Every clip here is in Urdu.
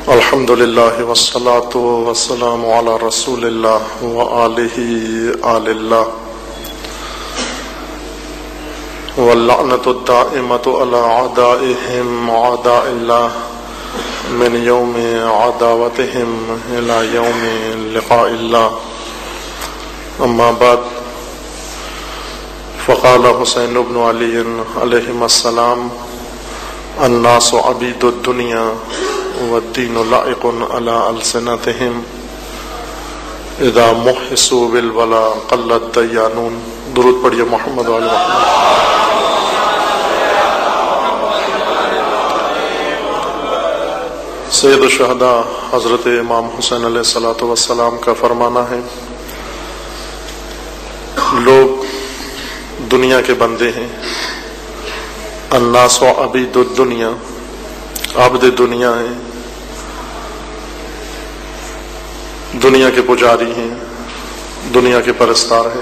الحمد للہ والصلاة والسلام علی رسول اللہ وآلہ آل اللہ واللعنۃ الدائمۃ علی اعدائہم اعداء اللہ من یوم عداوتہم الی یوم لقاء اللہ. اما بعد فقال حسین بن علی علیہم السلام الناس عبید الدنیا والدین لائق علی السنتہم اذا محسوا بالولا قل الدیانون. درود پڑھیے محمد وعلی محمد. سید الشہداء حضرت امام حسین علیہ الصلوۃ والسلام کا فرمانا ہے، لوگ دنیا کے بندے ہیں. الناس عبید الدنیا، عبد دنیا ہیں، دنیا کے پجاری ہیں، دنیا کے پرستار ہیں.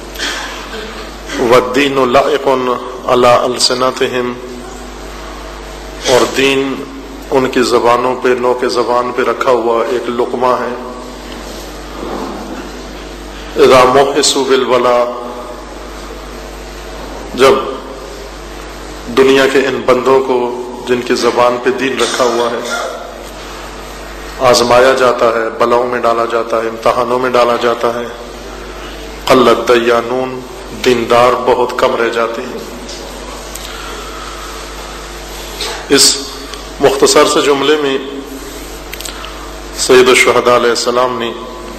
والدین لائق علی السنتہم، اور دین ان کی زبانوں پہ، نوک زبان پہ رکھا ہوا ایک لقمہ ہے. اذا محسوا بالولا، جب دنیا کے ان بندوں کو جن کی زبان پہ دین رکھا ہوا ہے آزمایا جاتا ہے، بلاؤں میں ڈالا جاتا ہے، امتحانوں میں ڈالا جاتا ہے، قل الدیانون، دیندار بہت کم رہ جاتے ہیں. اس مختصر سے جملے میں سید الشہداء علیہ السلام نے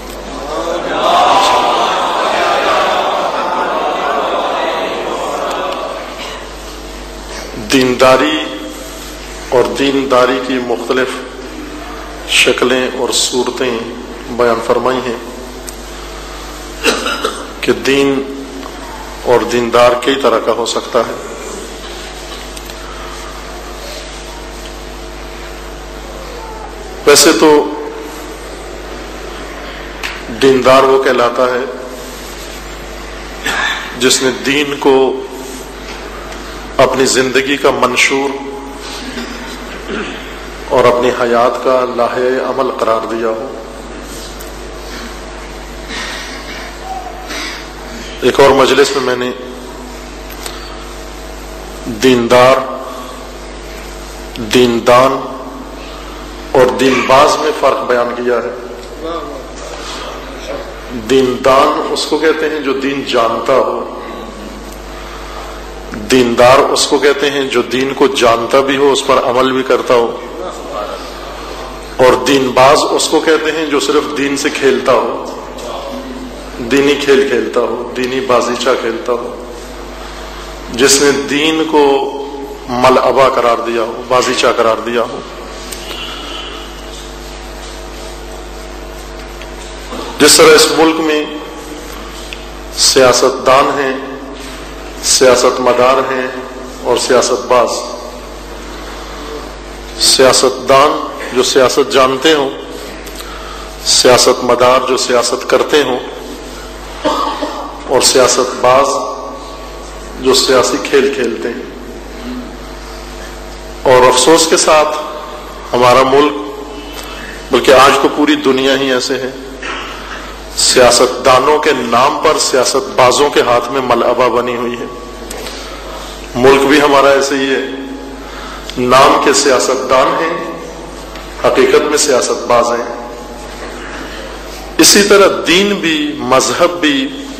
دینداری اور دینداری کی مختلف شکلیں اور صورتیں بیان فرمائی ہیں کہ دین اور دیندار کئی طرح کا ہو سکتا ہے. ویسے تو دیندار وہ کہلاتا ہے جس نے دین کو اپنی زندگی کا منشور اور اپنی حیات کا لاہے عمل قرار دیا ہو. ایک اور مجلس میں نے دیندار، دیندان اور دین باز میں فرق بیان کیا ہے. دیندان اس کو کہتے ہیں جو دین جانتا ہو، دیندار اس کو کہتے ہیں جو دین کو جانتا بھی ہو، اس پر عمل بھی کرتا ہو، اور دین باز اس کو کہتے ہیں جو صرف دین سے کھیلتا ہو، دینی کھیل کھیلتا ہو، دینی بازیچہ کھیلتا ہو، جس نے دین کو ملعبہ قرار دیا ہو، بازیچہ قرار دیا ہو. جس طرح اس ملک میں سیاست دان ہیں، سیاست مدار ہیں اور سیاست باز. سیاست دان جو سیاست جانتے ہوں، سیاست مدار جو سیاست کرتے ہوں، اور سیاست باز جو سیاسی کھیل کھیلتے ہیں. اور افسوس کے ساتھ ہمارا ملک، بلکہ آج تو پوری دنیا ہی ایسے ہے، سیاست دانوں کے نام پر سیاست بازوں کے ہاتھ میں ملعبہ بنی ہوئی ہے. ملک بھی ہمارا ایسے ہی ہے، نام کے سیاست دان ہیں، حقیقت میں سیاست باز ہیں. اسی طرح دین بھی، مذہب بھی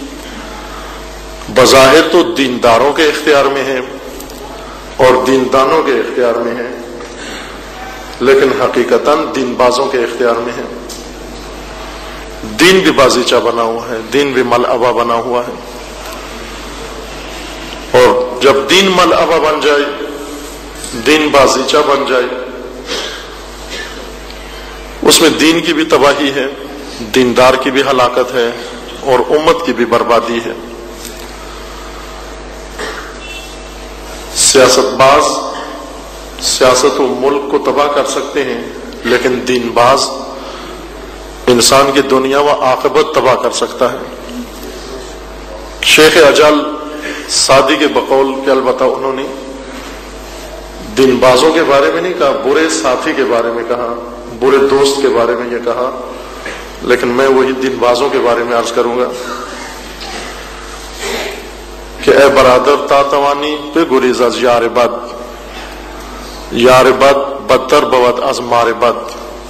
بظاہر تو دینداروں کے اختیار میں ہے اور دیندانوں کے اختیار میں ہے، لیکن حقیقتاً دین بازوں کے اختیار میں ہے. دین بھی بازیچہ بنا ہوا ہے، دین بھی ملعبہ بنا ہوا ہے. اور جب دین ملعبہ بن جائے، دین بازیچہ بن جائے، اس میں دین کی بھی تباہی ہے، دیندار کی بھی ہلاکت ہے اور امت کی بھی بربادی ہے. سیاست باز سیاست و ملک کو تباہ کر سکتے ہیں، لیکن دین باز انسان کی دنیا و عاقبت تباہ کر سکتا ہے. شیخ اجل سعدی کے بقول کہ البتہ انہوں نے دین بازوں کے بارے میں نہیں کہا، برے ساتھی کے بارے میں کہا، برے دوست کے بارے میں یہ کہا، لیکن میں وہی دین بازوں کے بارے میں عرض کروں گا کہ اے برادر تا توانی پہ گریز از یار بد، یار بد بدتر بود از مار بد،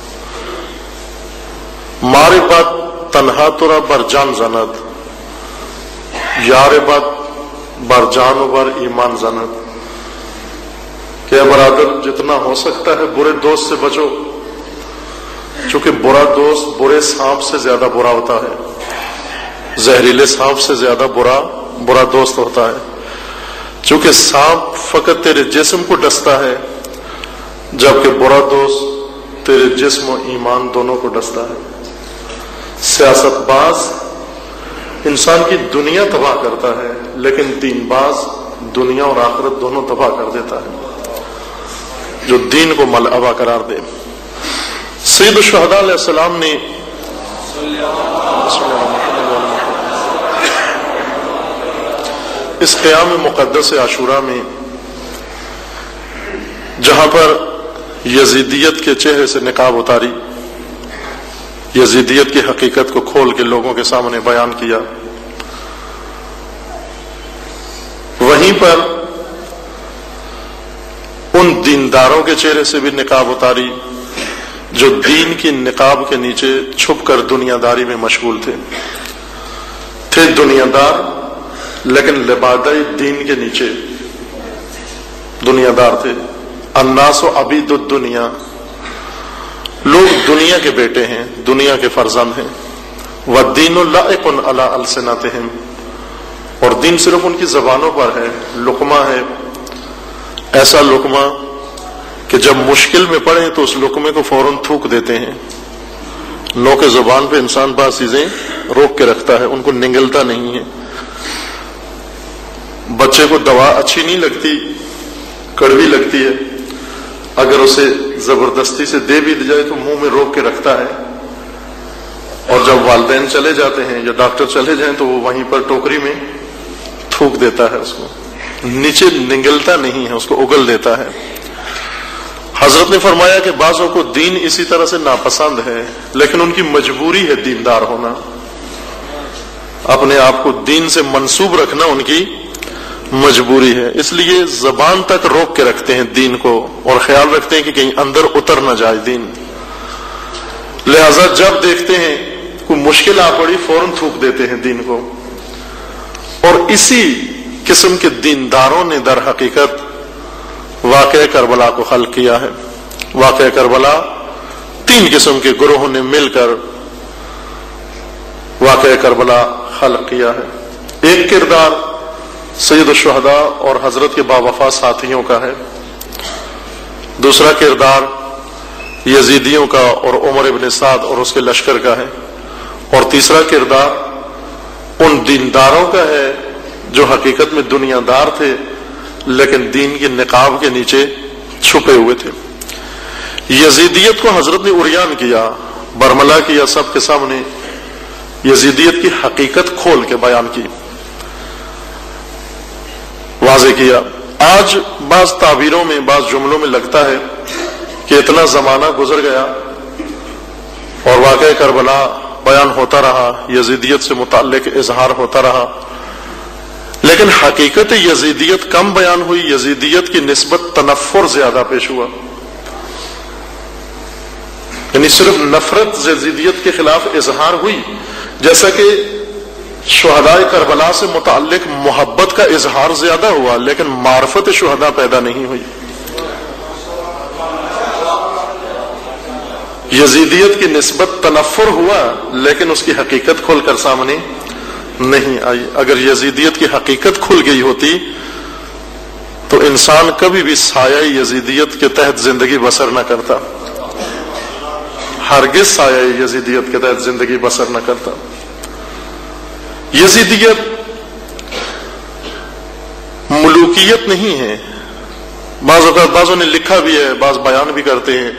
مار بد تنہا ترا بر جان زند، یار بد بر جان و بر ایمان زند۔ کہ اے برادر جتنا ہو سکتا ہے برے دوست سے بچو، چونکہ برا دوست برے سانپ سے زیادہ برا ہوتا ہے، زہریلے سانپ سے زیادہ برا دوست ہوتا ہے، چونکہ سانپ فقط تیرے جسم کو ڈستا ہے، جبکہ برا دوست تیرے جسم و ایمان دونوں کو ڈستا ہے۔ سیاست باز انسان کی دنیا تباہ کرتا ہے، لیکن دین باز دنیا اور آخرت دونوں تباہ کر دیتا ہے، جو دین کو ملعبہ قرار دے۔ سید الشہداء علیہ السلام نے اس قیام مقدس عاشوراء میں جہاں پر یزیدیت کے چہرے سے نقاب اتاری، یزیدیت کی حقیقت کو کھول کے لوگوں کے سامنے بیان کیا، وہیں پر ان دینداروں کے چہرے سے بھی نقاب اتاری جو دین کی نقاب کے نیچے چھپ کر دنیا داری میں مشغول تھے دنیا دار، لیکن لبادہ دین کے نیچے دنیا دار تھے۔ الناس عبید الدنیا، لوگ دنیا کے بیٹے ہیں، دنیا کے فرزند ہیں۔ والدین لائق علی السنتہم، اور دین صرف ان کی زبانوں پر ہے، لقمہ ہے، ایسا لقمہ کہ جب مشکل میں پڑے تو اس لقمے کو فوراً تھوک دیتے ہیں۔ نوک زبان پہ انسان بعض چیزیں روک کے رکھتا ہے، ان کو نگلتا نہیں ہے۔ بچے کو دوا اچھی نہیں لگتی، کڑوی لگتی ہے، اگر اسے زبردستی سے دے بھی جائے تو منہ میں روک کے رکھتا ہے، اور جب والدین چلے جاتے ہیں یا ڈاکٹر چلے جائیں تو وہ وہیں پر ٹوکری میں تھوک دیتا ہے، اس کو نیچے نگلتا نہیں ہے، اس کو اگل دیتا ہے۔ حضرت نے فرمایا کہ بعضوں کو دین اسی طرح سے ناپسند ہے، لیکن ان کی مجبوری ہے دیندار ہونا، اپنے آپ کو دین سے منسوب رکھنا ان کی مجبوری ہے، اس لیے زبان تک روک کے رکھتے ہیں دین کو، اور خیال رکھتے ہیں کہ کہیں اندر اتر نہ جائے دین، لہذا جب دیکھتے ہیں کوئی مشکل آ پڑی فوراً تھوک دیتے ہیں دین کو۔ اور اسی قسم کے دینداروں نے در حقیقت واقعہ کربلا کو خلق کیا ہے۔ واقعہ کربلا 3 قسم کے گروہوں نے مل کر واقعہ کربلا خلق کیا ہے۔ ایک کردار سید الشہداء اور حضرت کے باوفا ساتھیوں کا ہے، دوسرا کردار یزیدیوں کا اور عمر ابن سعد اور اس کے لشکر کا ہے، اور تیسرا کردار ان دینداروں کا ہے جو حقیقت میں دنیا دار تھے لیکن دین کی نقاب کے نیچے چھپے ہوئے تھے۔ یزیدیت کو حضرت نے عریان کیا، برملا کیا، سب کے سامنے یزیدیت کی حقیقت کھول کے بیان کی، واضح کیا۔ آج بعض تعبیروں میں، بعض جملوں میں لگتا ہے کہ اتنا زمانہ گزر گیا اور واقعہ کربلا بیان ہوتا رہا، یزیدیت سے متعلق اظہار ہوتا رہا، لیکن حقیقت یزیدیت کم بیان ہوئی، یزیدیت کی نسبت تنفر زیادہ پیش ہوا، یعنی صرف نفرت یزیدیت کے خلاف اظہار ہوئی، جیسا کہ شہداء کربلا سے متعلق محبت کا اظہار زیادہ ہوا، لیکن معرفت شہداء پیدا نہیں ہوئی۔ یزیدیت کی نسبت تنفر ہوا، لیکن اس کی حقیقت کھول کر سامنے نہیں آئی۔ اگر یزیدیت کی حقیقت کھل گئی ہوتی تو انسان کبھی بھی سایہ یزیدیت کے تحت زندگی بسر نہ کرتا، ہرگز سایہ یزیدیت کے تحت زندگی بسر نہ کرتا۔ یزیدیت ملوکیت نہیں ہے، بعض اوقات بعضوں نے لکھا بھی ہے، بعض بیان بھی کرتے ہیں،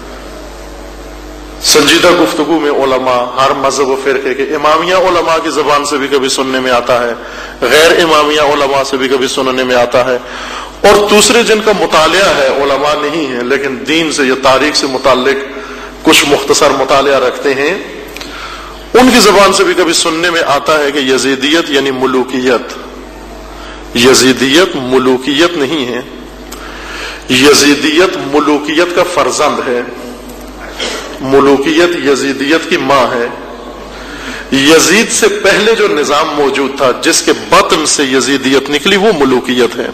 سنجیدہ گفتگو میں علماء ہر مذہب و فرقے کے، امامیہ علماء کی زبان سے بھی کبھی سننے میں آتا ہے، غیر امامیہ علماء سے بھی کبھی سننے میں آتا ہے، اور دوسرے جن کا مطالعہ ہے علماء نہیں ہیں لیکن دین سے یا تاریخ سے متعلق کچھ مختصر مطالعہ رکھتے ہیں، ان کی زبان سے بھی کبھی سننے میں آتا ہے کہ یزیدیت یعنی ملوکیت. یزیدیت ملوکیت نہیں ہے، یزیدیت ملوکیت کا فرزند ہے. ملوکیت یزیدیت کی ماں ہے. یزید سے پہلے جو نظام موجود تھا جس کے بطن سے یزیدیت نکلی وہ ملوکیت ہے.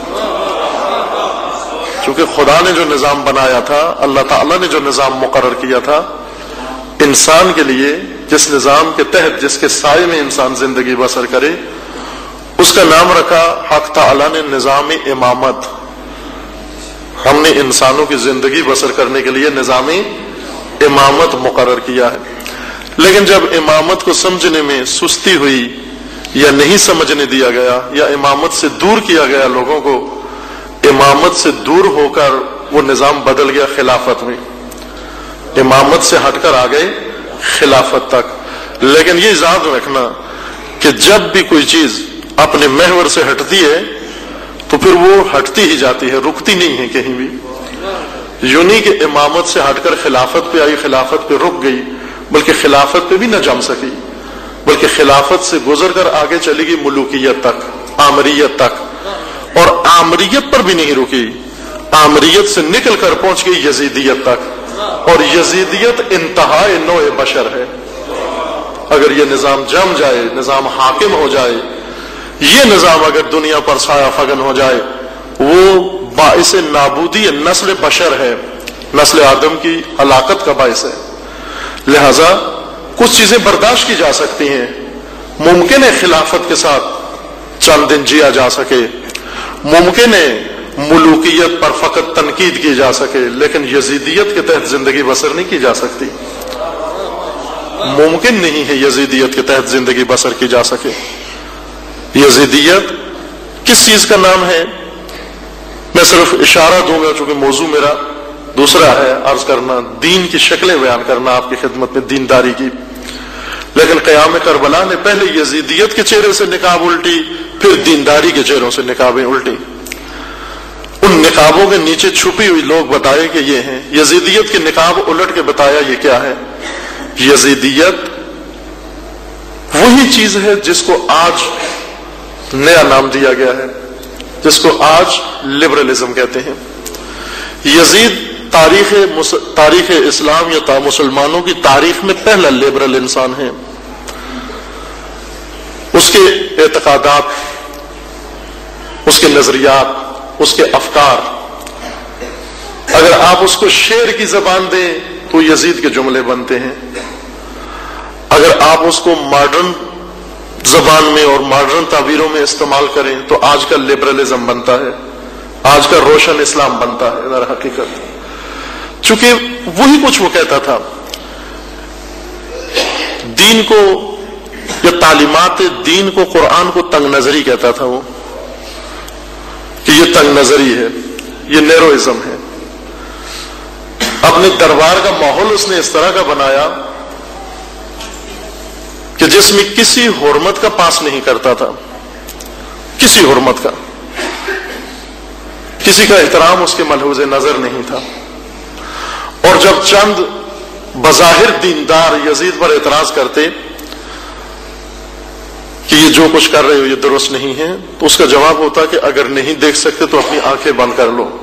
چونکہ خدا نے جو نظام بنایا تھا، اللہ تعالیٰ نے جو نظام مقرر کیا تھا انسان کے لیے، جس نظام کے تحت جس کے سائے میں انسان زندگی بسر کرے، اس کا نام رکھا حق تعالیٰ نے نظام امامت. ہم نے انسانوں کی زندگی بسر کرنے کے لیے نظام امامت مقرر کیا ہے. لیکن جب امامت کو سمجھنے میں سستی ہوئی یا نہیں سمجھنے دیا گیا یا امامت سے دور کیا گیا لوگوں کو، امامت سے دور ہو کر وہ نظام بدل گیا خلافت میں. امامت سے ہٹ کر آ گئے خلافت تک. لیکن یہ یاد رکھنا کہ جب بھی کوئی چیز اپنے محور سے ہٹتی ہے تو پھر وہ ہٹتی ہی جاتی ہے، رکتی نہیں ہے کہیں بھی. یوں نہیں کہ امامت سے ہٹ کر خلافت پہ آئی، خلافت پہ رک گئی، بلکہ خلافت پہ بھی نہ جم سکی، بلکہ خلافت سے گزر کر آگے چلی گئی ملوکیت تک، آمریت تک. اور آمریت پر بھی نہیں رکی، آمریت سے نکل کر پہنچ گئی یزیدیت تک. اور یزیدیت انتہائی نوع بشر ہے. اگر یہ نظام جم جائے، نظام حاکم ہو جائے، یہ نظام اگر دنیا پر سایہ فگن ہو جائے، وہ باعث نابودی نسل بشر ہے، نسل آدم کی ہلاکت کا باعث ہے. لہذا کچھ چیزیں برداشت کی جا سکتی ہیں. ممکن ہے خلافت کے ساتھ چند دن جیا جا سکے، ممکن ہے ملوکیت پر فقط تنقید کی جا سکے، لیکن یزیدیت کے تحت زندگی بسر نہیں کی جا سکتی. ممکن نہیں ہے یزیدیت کے تحت زندگی بسر کی جا سکے. یزیدیت کس چیز کا نام ہے؟ میں صرف اشارہ دوں گا چونکہ موضوع میرا دوسرا ہے، عرض کرنا دین کی شکلیں بیان کرنا آپ کی خدمت میں، دینداری کی. لیکن قیام کربلا نے پہلے یزیدیت کے چہرے سے نقاب الٹی، پھر دینداری کے چہروں سے نقابیں الٹی. ان نقابوں کے نیچے چھپی ہوئی لوگ بتائے کہ یہ ہیں. یزیدیت کے نقاب الٹ کے بتایا یہ کیا ہے. یزیدیت وہی چیز ہے جس کو آج نیا نام دیا گیا ہے، جس کو آج لبرلزم کہتے ہیں. یزید تاریخ اسلام یا مسلمانوں کی تاریخ میں پہلا لبرل انسان ہے. اس کے اعتقادات، اس کے نظریات، اس کے افکار، اگر آپ اس کو شعر کی زبان دیں تو یزید کے جملے بنتے ہیں. اگر آپ اس کو ماڈرن زبان میں اور ماڈرن تعبیروں میں استعمال کریں تو آج کا لبرلزم بنتا ہے، آج کا روشن اسلام بنتا ہے در حقیقت. چونکہ وہی کچھ وہ کہتا تھا، دین کو یا تعلیمات دین کو، قرآن کو تنگ نظری کہتا تھا وہ، کہ یہ تنگ نظری ہے، یہ نیروازم ہے. اپنے دربار کا ماحول اس نے اس طرح کا بنایا کہ جس میں کسی حرمت کا پاس نہیں کرتا تھا، کسی حرمت کا، کسی کا احترام اس کے ملحوظ نظر نہیں تھا. اور جب چند بظاہر دیندار یزید پر اعتراض کرتے کہ یہ جو کچھ کر رہے ہو یہ درست نہیں ہے، تو اس کا جواب ہوتا کہ اگر نہیں دیکھ سکتے تو اپنی آنکھیں بند کر لو.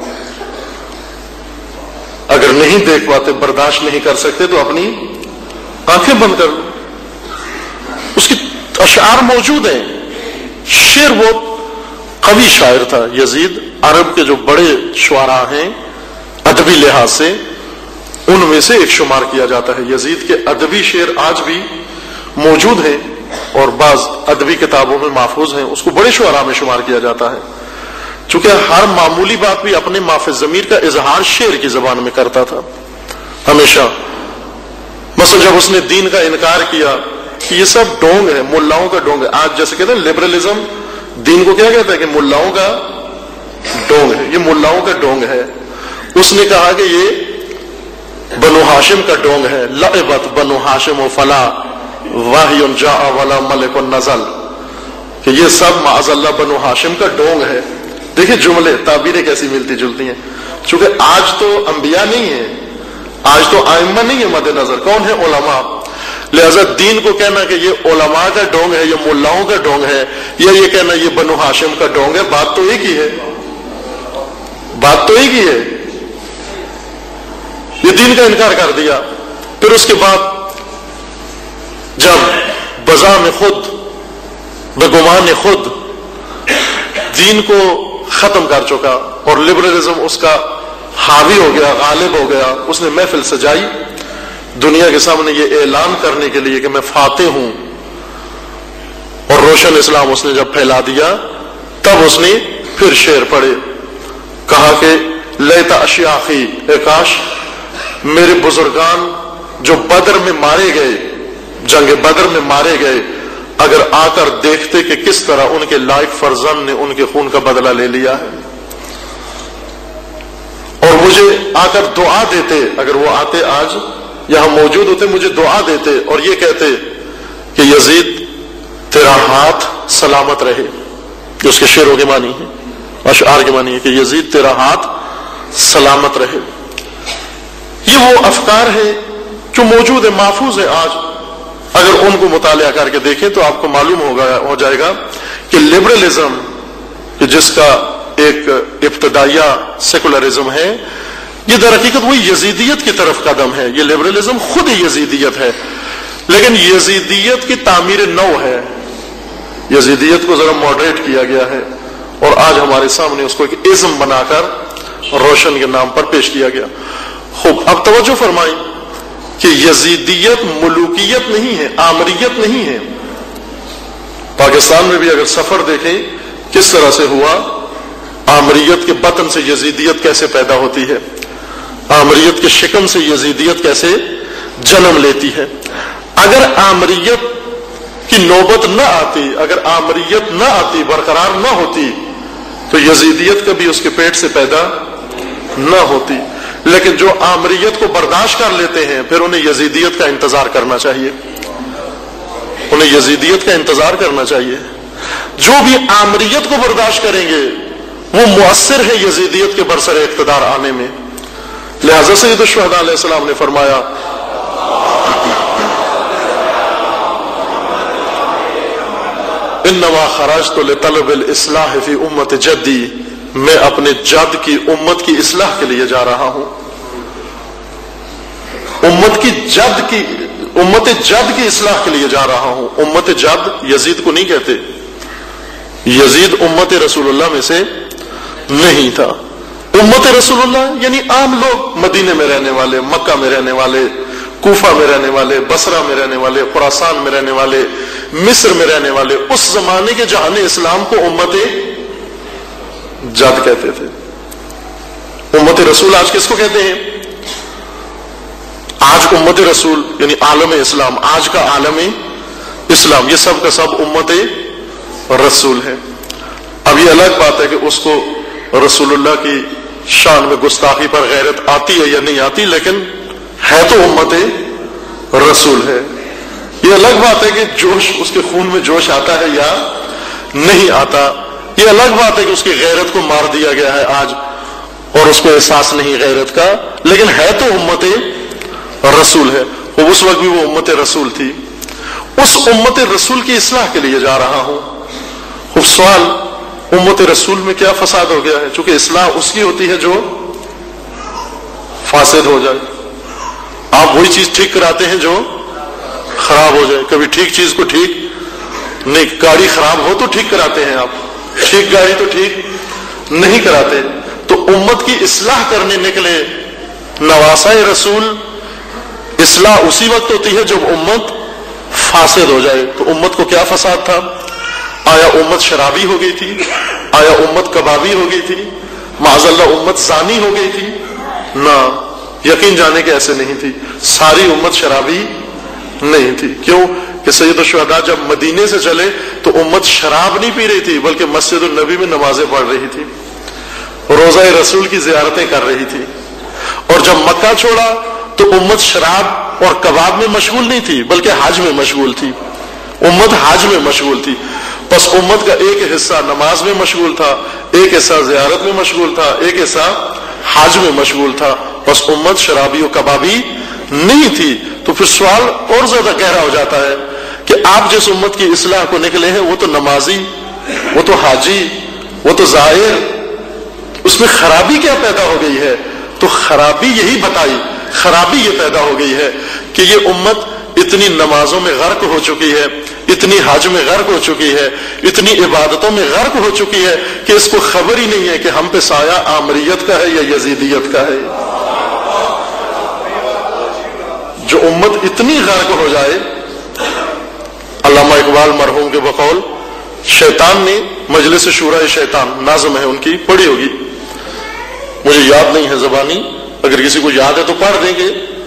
اگر نہیں دیکھ پاتے، برداشت نہیں کر سکتے تو اپنی آنکھیں بند کر لو. اس کی اشعار موجود ہیں. شعر بہت قوی شاعر تھا یزید. عرب کے جو بڑے شعراء ہیں ادبی لحاظ سے، ان میں سے ایک شمار کیا جاتا ہے. یزید کے ادبی شعر آج بھی موجود ہیں اور بعض ادبی کتابوں میں محفوظ ہیں. اس کو بڑے شعراء میں شمار کیا جاتا ہے، چونکہ ہر معمولی بات بھی اپنے مافِ ضمیر کا اظہار شعر کی زبان میں کرتا تھا ہمیشہ. مثلا جب اس نے دین کا انکار کیا کہ یہ سب ڈونگ ہے، ملاؤں کا ڈونگ ہے. آج جیسے کہتے ہیں لبرلزم دین کو کیا کہتا ہے کہ ملاؤں کا ڈونگ ہے، یہ ملاؤں کا ڈونگ ہے. اس نے کہا کہ یہ بنو ہاشم کا ڈونگ ہے. لعبت بنو ہاشم و فلا واہی جاء ولا ملک نزل، کہ یہ سب معاذ اللہ بنو ہاشم کا ڈونگ ہے. دیکھیں جملے تعبیریں کیسی ملتی جلتی ہیں. چونکہ آج تو انبیاء نہیں ہیں, آج تو ائمہ نہیں ہے مد نظر, کون ہے؟ علماء. لہذا دین کو کہنا کہ یہ علماء کا ڈونگ ہے, یہ ملاؤں کا ڈونگ ہے, یا یہ کہنا یہ بنو ہاشم کا ڈونگ ہے, بات تو ایک ہی ہے, بات تو ایک ہی ہے. یہ دین کا انکار کر دیا. پھر اس کے بعد جب بزعم خود بگمان خود دین کو ختم کر چکا اور لبرلزم اس کا حاوی ہو گیا, غالب ہو گیا, اس نے محفل سجائی دنیا کے سامنے یہ اعلان کرنے کے لیے کہ میں فاتح ہوں, اور روشن اسلام اس نے جب پھیلا دیا, تب اس نے پھر شعر پڑھے, کہا کہ لیتا اشیاخی, اے کاش میرے بزرگان جو بدر میں مارے گئے, جنگ بدر میں مارے گئے, اگر آ کر دیکھتے کہ کس طرح ان کے لائق فرزند نے ان کے خون کا بدلہ لے لیا ہے, اور مجھے آ کر دعا دیتے, اگر وہ آتے آج یہاں موجود ہوتے, مجھے دعا دیتے اور یہ کہتے کہ یزید تیرا ہاتھ سلامت رہے, جو اس کے شعروں کے معنی ہے, اشعار کے معنی ہے کہ یزید تیرا ہاتھ سلامت رہے. یہ وہ افکار ہے جو موجود ہے, محفوظ ہے آج. اگر ان کو مطالعہ کر کے دیکھیں تو آپ کو معلوم ہو جائے گا کہ لبرلزم جس کا ایک ابتدائیہ سیکولرزم ہے, یہ در حقیقت وہی یزیدیت کی طرف قدم ہے. یہ لبرلزم خود ہی یزیدیت ہے, لیکن یزیدیت کی تعمیر نو ہے. یزیدیت کو ذرا ماڈریٹ کیا گیا ہے اور آج ہمارے سامنے اس کو ایک ازم بنا کر روشن کے نام پر پیش کیا گیا. خوب, اب توجہ فرمائیں کہ یزیدیت ملوکیت نہیں ہے, آمریت نہیں ہے. پاکستان میں بھی اگر سفر دیکھیں کس طرح سے ہوا, آمریت کے بطن سے یزیدیت کیسے پیدا ہوتی ہے, آمریت کے شکم سے یزیدیت کیسے جنم لیتی ہے. اگر آمریت کی نوبت نہ آتی, اگر آمریت نہ آتی, برقرار نہ ہوتی, تو یزیدیت کبھی اس کے پیٹ سے پیدا نہ ہوتی. لیکن جو آمریت کو برداشت کر لیتے ہیں پھر انہیں یزیدیت کا انتظار کرنا چاہیے, انہیں یزیدیت کا انتظار کرنا چاہیے. جو بھی آمریت کو برداشت کریں گے وہ مؤثر ہے یزیدیت کے برسر اقتدار آنے میں. لہذا سید الشہداء علیہ السلام نے فرمایا انما خرجت لطلب الاصلاح فی امت جدی, میں اپنے جد کی امت کی اصلاح کے لیے جا رہا ہوں. امت جد کی اصلاح کے لیے جا رہا ہوں. امت جد یزید کو نہیں کہتے, یزید امت رسول اللہ میں سے نہیں تھا. امت رسول اللہ یعنی عام لوگ, مدینے میں رہنے والے, مکہ میں رہنے والے, کوفہ میں رہنے والے, بصرہ میں رہنے والے, خراسان میں رہنے والے, مصر میں رہنے والے, اس زمانے کے جہان اسلام کو امت جد کہتے تھے. امت رسول آج کس کو کہتے ہیں؟ آج امت رسول یعنی عالم اسلام, آج کا عالم اسلام, یہ سب کا سب امت رسول ہے. اب یہ الگ بات ہے کہ اس کو رسول اللہ کی شان میں گستاخی پر غیرت آتی ہے یا نہیں آتی, لیکن ہے تو امت رسول ہے. یہ الگ بات ہے کہ جوش, اس کے خون میں جوش آتا ہے یا نہیں آتا. یہ الگ بات ہے کہ اس کی غیرت کو مار دیا گیا ہے آج اور اس کو احساس نہیں غیرت کا, لیکن ہے تو امت رسول ہے. اور اس وقت بھی وہ امت رسول تھی. اس امت رسول کی اصلاح کے لیے جا رہا ہوں. خوب سوال, امت رسول میں کیا فساد ہو گیا ہے؟ چونکہ اصلاح اس کی ہوتی ہے جو فاسد ہو جائے. آپ وہی چیز ٹھیک کراتے ہیں جو خراب ہو جائے. کبھی ٹھیک چیز کو ٹھیک نہیں, گاڑی خراب ہو تو ٹھیک کراتے ہیں آپ, ٹھیک گاڑی تو ٹھیک نہیں کراتے. تو امت کی اصلاح کرنے نکلے نواسہ رسول. اصلاح اسی وقت ہوتی ہے جب امت فاسد ہو جائے. تو امت کو کیا فساد تھا؟ آیا امت شرابی ہو گئی تھی؟ آیا امت کبابی ہو گئی تھی؟ معاذ اللہ امت زانی ہو گئی تھی؟ نہ, یقین جانے کے ایسے نہیں تھی. ساری امت شرابی نہیں تھی. کیوں کہ سید الشہداء جب مدینے سے چلے تو امت شراب نہیں پی رہی تھی, بلکہ مسجد النبی میں نمازیں پڑھ رہی تھی, روضہ رسول کی زیارتیں کر رہی تھی. اور جب مکہ چھوڑا تو امت شراب اور کباب میں مشغول نہیں تھی, بلکہ حج میں مشغول تھی. امت حج میں مشغول تھی. بس امت کا ایک حصہ نماز میں مشغول تھا, ایک حصہ زیارت میں مشغول تھا، ایک حصہ حج میں مشغول تھا، بس امت شرابی و کبابی نہیں تھی۔ تو پھر سوال اور زیادہ گہرا ہو جاتا ہے کہ آپ جس امت کی اصلاح کو نکلے ہیں وہ تو نمازی، وہ تو حاجی، وہ تو زائر، اس میں خرابی کیا پیدا ہو گئی ہے؟ تو خرابی یہی بتائی، خرابی یہ پیدا ہو گئی ہے کہ یہ امت اتنی نمازوں میں غرق ہو چکی ہے، اتنی حج میں غرق ہو چکی ہے، اتنی عبادتوں میں غرق ہو چکی ہے کہ اس کو خبر ہی نہیں ہے کہ ہم پہ سایہ آمریت کا ہے یا یزیدیت کا ہے۔ جو امت اتنی غرق ہو جائے، علامہ اقبال مرحوم کے بقول شیطان نے مجلس شورائے شیطان، نظم ہے ان کی، پڑھی ہوگی، مجھے یاد نہیں ہے زبانی، اگر کسی کو یاد ہے تو پڑھ دیں گے،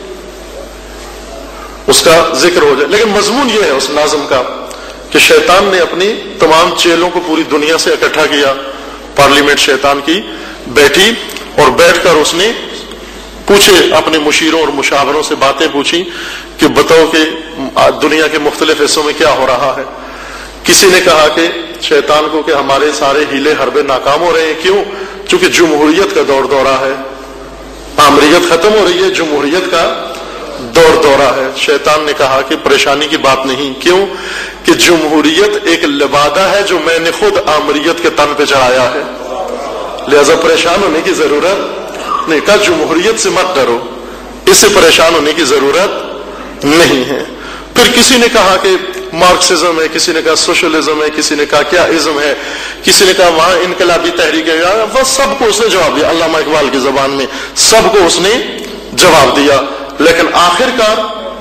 اس کا ذکر ہو جائے، لیکن مضمون یہ ہے اس نظم کا کہ شیطان نے اپنی تمام چیلوں کو پوری دنیا سے اکٹھا کیا، پارلیمنٹ شیطان کی بیٹھی، اور بیٹھ کر اس نے پوچھے اپنے مشیروں اور مشاوروں سے باتیں پوچھی کہ بتاؤ کہ دنیا کے مختلف حصوں میں کیا ہو رہا ہے۔ کسی نے کہا کہ شیطان کو کہ ہمارے سارے ہیلے حربے ناکام ہو رہے ہیں، کیوں؟ چونکہ جمہوریت کا دور دورہ ہے، آمریت ختم ہو رہی ہے، جمہوریت کا دور دورہ ہے۔ شیطان نے کہا کہ پریشانی کی بات نہیں، کیوں؟ کہ جمہوریت ایک لبادہ ہے جو میں نے خود آمریت کے تن پہ چڑھایا ہے، لہذا پریشان ہونے کی ضرورت نہیں۔ کہا جمہوریت سے مت ڈرو، اس سے پریشان ہونے کی ضرورت نہیں ہے۔ پھر کسی نے کہا کہ مارکسزم ہے، کسی نے کہا سوشلزم ہے، کسی نے کہا کیا ازم ہے، کسی نے کہا وہاں انقلابی تحریک ہے، بس سب کو اس نے جواب دیا، علامہ اقبال کی زبان میں سب کو اس نے جواب دیا۔ لیکن آخر کار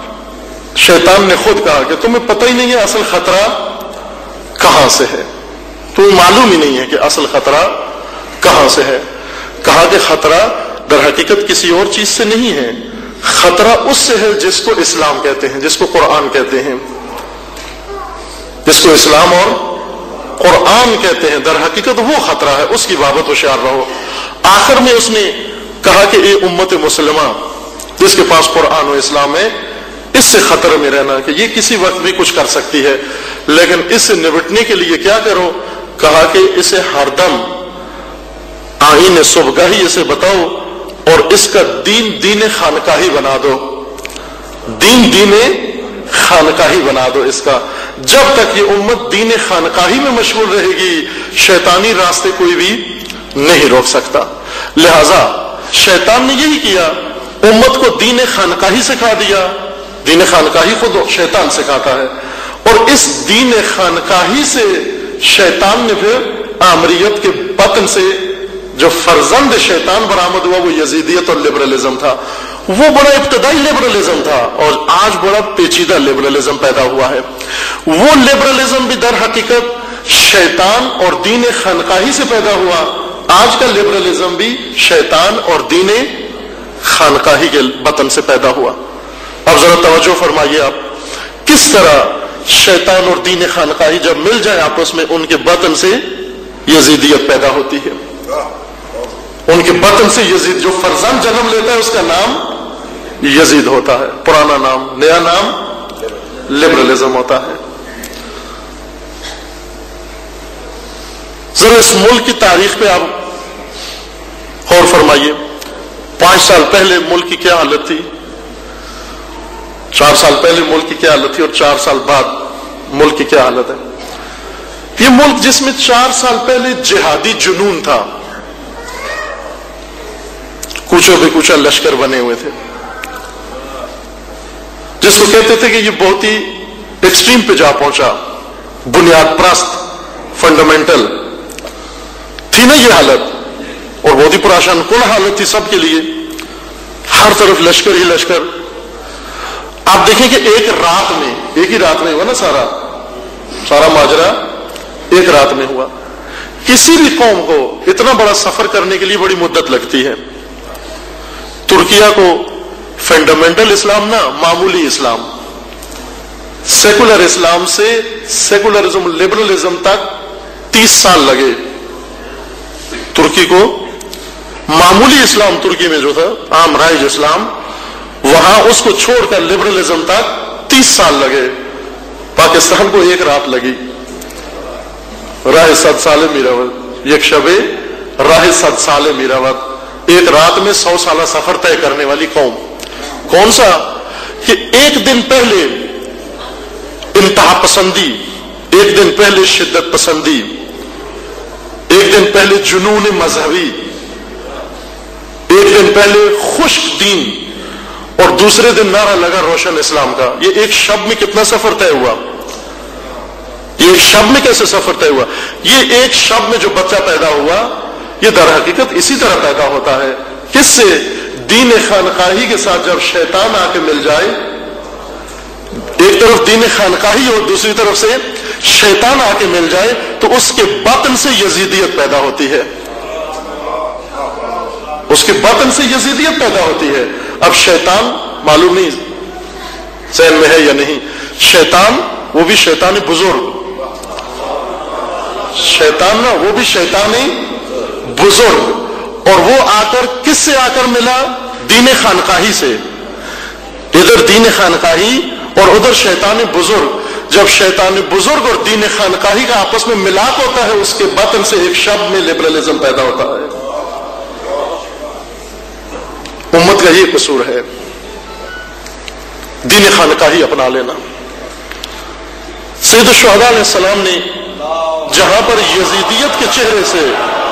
شیطان نے خود کہا کہ تمہیں پتہ ہی نہیں ہے اصل خطرہ کہاں سے ہے، تمہیں معلوم ہی نہیں ہے کہ اصل خطرہ کہاں سے ہے۔ کہا کہ خطرہ در حقیقت کسی اور چیز سے نہیں ہے، خطرہ اس سے ہے جس کو اسلام کہتے ہیں، جس کو قرآن کہتے ہیں، جس کو اسلام اور قرآن کہتے ہیں، در حقیقت وہ خطرہ ہے، اس کی بابت ہوشیار رہو۔ آخر میں اس نے کہا کہ اے امت مسلمہ جس کے پاس قرآن و اسلام ہے، اس سے خطرے میں رہنا کہ یہ کسی وقت بھی کچھ کر سکتی ہے، لیکن اس سے نمٹنے کے لیے کیا کرو؟ کہا کہ اسے ہر دم آئین صبحگاہی اسے بتاؤ، اور اس کا دین خانقاہی بنا دو، دین خانقاہی بنا دو اس کا۔ جب تک یہ امت دین خانقاہی میں مشغول رہے گی، شیطانی راستے کوئی بھی نہیں روک سکتا۔ لہذا شیطان نے یہی کیا، امت کو دین خانقاہی سکھا دیا، دین خانقاہی خود شیطان سکھاتا ہے، اور اس دین خانقاہی سے شیطان نے پھر آمریت کے بطن سے جو فرزند شیطان برآمد ہوا وہ یزیدیت اور لبرلزم تھا۔ وہ بڑا ابتدائی لبرلزم تھا، اور آج بڑا پیچیدہ لبرلزم پیدا ہوا ہے۔ وہ لبرلزم بھی در حقیقت شیطان اور دین خانقاہی سے پیدا ہوا، آج کا لبرلزم بھی شیطان اور دین خانقاہی کے بطن سے پیدا ہوا۔ اب ذرا توجہ فرمائیے، آپ کس طرح شیطان اور دین خانقاہی جب مل جائے آپس میں، ان کے بطن سے یزیدیت پیدا ہوتی ہے، ان کے بطن سے یزید جو فرزند جنم لیتا ہے اس کا نام یزید ہوتا ہے، پرانا نام، نیا نام لبرلزم ہوتا ہے۔ ذرا اس ملک کی تاریخ پہ آپ غور فرمائیے، 5 سال پہلے ملک کی کیا حالت تھی، 4 سال پہلے ملک کی کیا حالت تھی، اور 4 سال بعد ملک کی کیا حالت ہے۔ یہ ملک جس میں 4 سال پہلے جہادی جنون تھا، کوچوں پہ کوچا لشکر بنے ہوئے تھے، جس کو کہتے تھے کہ یہ بہت ہی ایکسٹریم پہ جا پہنچا، بنیاد پرست، فنڈامنٹل تھی نا یہ حالت، اور بہت ہی پریشان کن حالت تھی سب کے لیے، ہر طرف لشکر ہی لشکر۔ آپ دیکھیں کہ ایک ہی رات میں ہوا نا، سارا ماجرا ایک رات میں ہوا۔ کسی بھی قوم کو اتنا بڑا سفر کرنے کے لیے بڑی مدت لگتی ہے۔ ترکیہ کو فنڈامنٹل اسلام نہ معمولی اسلام، سیکولر اسلام سے سیکولرزم لبرلزم تک 30 سال لگے۔ ترکی کو معمولی اسلام ترکی میں جو تھا عام رائج اسلام، وہاں اس کو چھوڑ کر لبرلزم تک 30 سال لگے۔ پاکستان کو ایک رات لگی، راہ 7 سال میرا یک شب راہ 100 سال میراوت، ایک رات میں 100 سالہ سفر طے کرنے والی قوم. کون سا؟ کہ ایک دن پہلے انتہا پسندی، ایک دن پہلے شدت پسندی، ایک دن پہلے جنون مذہبی، ایک دن پہلے خشک دین، اور دوسرے دن نعرہ لگا روشن اسلام کا. یہ ایک شب میں کتنا سفر طے ہوا؟ یہ ایک شب میں کیسے سفر طے ہوا؟ یہ ایک شب میں جو بچہ پیدا ہوا یہ در حقیقت اسی طرح پیدا ہوتا ہے. کس سے؟ دین خانقاہی کے ساتھ جب شیطان آ کے مل جائے، ایک طرف دین خانقاہی اور دوسری طرف سے شیطان آ کے مل جائے تو اس کے باطن سے یزیدیت پیدا ہوتی ہے. اس کے باطن سے یزیدیت پیدا ہوتی ہے. اب شیطان معلوم نہیں ذہن میں ہے یا نہیں، شیطان وہ بھی شیطان بزرگ، شیطان نا وہ بھی شیطانی بزرگ، اور وہ آ کر کس سے آ کر ملا؟ دین خانقاہی سے. ادھر دین خانقاہی اور ادھر شیطان بزرگ. جب شیطان بزرگ اور دین خانقاہی کا آپس میں ملاپ ہوتا ہے اس کے باطن سے ایک شب میں لبرلزم پیدا ہوتا ہے. امت کا یہ قصور ہے، دین خانقاہی اپنا لینا. سید الشہداء علیہ السلام نے جہاں پر یزیدیت کے چہرے سے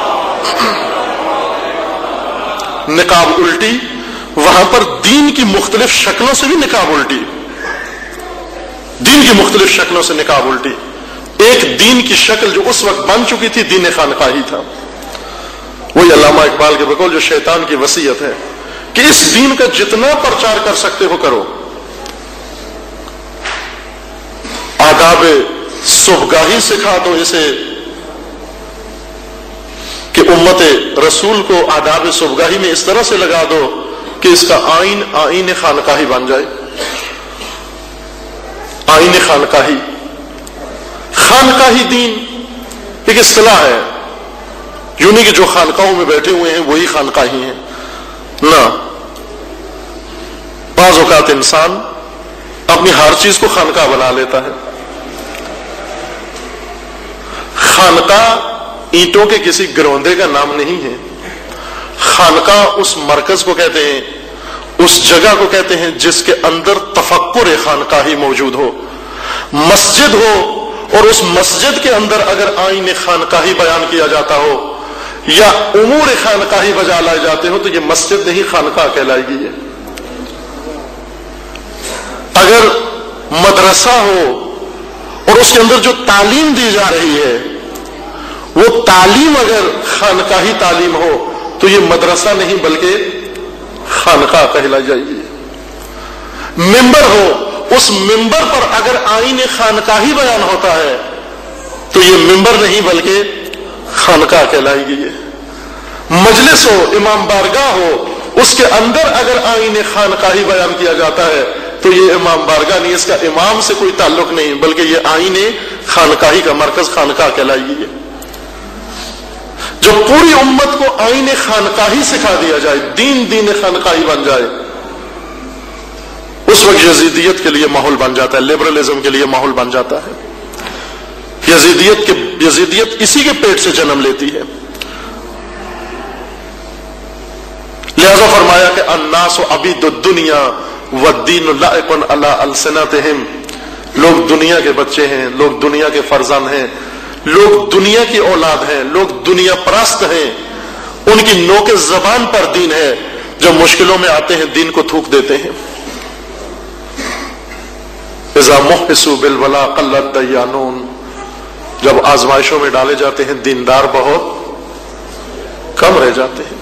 نقاب الٹی، وہاں پر دین کی مختلف شکلوں سے بھی نقاب الٹی، دین کی مختلف شکلوں سے نقاب الٹی. ایک دین کی شکل جو اس وقت بن چکی تھی دین خانقاہی تھا. وہی علامہ اقبال کے بقول جو شیطان کی وصیت ہے کہ اس دین کا جتنا پرچار کر سکتے ہو کرو. آداب صبحگاہی سکھا دو اسے کہ امت رسول کو آداب صبحگاہی میں اس طرح سے لگا دو کہ اس کا آئین خانقاہی بن جائے. آئین خانقاہی، خانقاہی دین ایک اصطلاح ہے، یوں نہیں کہ جو خانقاہوں میں بیٹھے ہوئے ہیں وہی خانقاہی ہیں، نہ. بعض اوقات انسان اپنی ہر چیز کو خانقاہ بنا لیتا ہے. خانقاہ اینٹوں کے کسی گروندے کا نام نہیں ہے. خانقاہ اس مرکز کو کہتے ہیں، اس جگہ کو کہتے ہیں جس کے اندر تفکر خانقاہی موجود ہو. مسجد ہو اور اس مسجد کے اندر اگر آئین خانقاہی بیان کیا جاتا ہو یا امور خانقاہی بجا لائے جاتے ہو تو یہ مسجد نہیں خانقاہ کہلائے گی. اگر مدرسہ ہو اور اس کے اندر جو تعلیم دی جا رہی ہے وہ تعلیم اگر خانقاہی تعلیم ہو تو یہ مدرسہ نہیں بلکہ خانقاہ کہلائی جائے گی. ممبر ہو، اس ممبر پر اگر آئین خانقاہی بیان ہوتا ہے تو یہ ممبر نہیں بلکہ خانقاہ کہلائے گی. مجلس ہو، امام بارگاہ ہو، اس کے اندر اگر آئین خانقاہی بیان کیا جاتا ہے تو یہ امام بارگاہ نہیں، اس کا امام سے کوئی تعلق نہیں بلکہ یہ آئین خانقاہی کا مرکز خانقاہ کہلائے گی. جب پوری امت کو آئین خانقاہی سکھا دیا جائے، دین خانقاہی بن جائے، اس وقت یزیدیت کے لیے ماحول بن جاتا ہے، لبرلزم کے لیے ماحول بن جاتا ہے. یزیدیت اسی کے پیٹ سے جنم لیتی ہے. لہذا فرمایا کہ الناس عبید الدنیا والدین لائق علی السنتہم. لوگ دنیا کے بچے ہیں، لوگ دنیا کے فرزند ہیں، لوگ دنیا کی اولاد ہیں، لوگ دنیا پرست ہیں. ان کی نوک زبان پر دین ہے، جب مشکلوں میں آتے ہیں دین کو تھوک دیتے ہیں. اذا محسوا بالبلاء قل الدیانون. جب آزمائشوں میں ڈالے جاتے ہیں دیندار بہت کم رہ جاتے ہیں.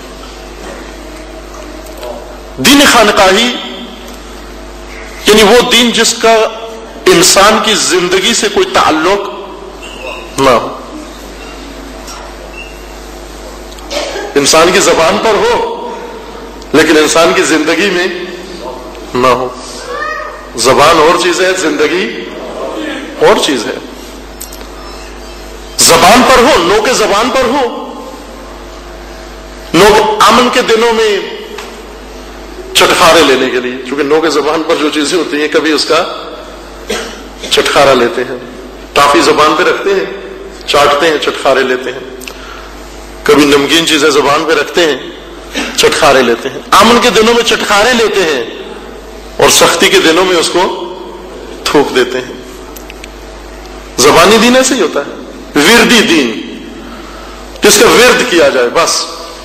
دین خانقاہی یعنی وہ دین جس کا انسان کی زندگی سے کوئی تعلق نہ ہو، انسان کی زبان پر ہو لیکن انسان کی زندگی میں نہ ہو. زبان اور چیز ہے، زندگی اور چیز ہے. زبان پر ہو، نوک زبان پر ہو. لوگ امن کے دنوں میں چٹخارے لینے کے لیے، چونکہ نوک زبان پر جو چیزیں ہوتی ہیں کبھی اس کا چٹخارا لیتے ہیں، ٹافی زبان پہ رکھتے ہیں، چاٹتے ہیں، چٹخارے لیتے ہیں. کبھی نمکین چیزیں زبان پہ رکھتے ہیں, چٹخارے لیتے ہیں. امن کے دنوں میں چٹخارے لیتے ہیں اور سختی کے دنوں میں اس کو تھوک دیتے ہیں. زبانی دین ایسے ہی ہوتا ہے, وردی دین, جس کا ورد کیا جائے بس.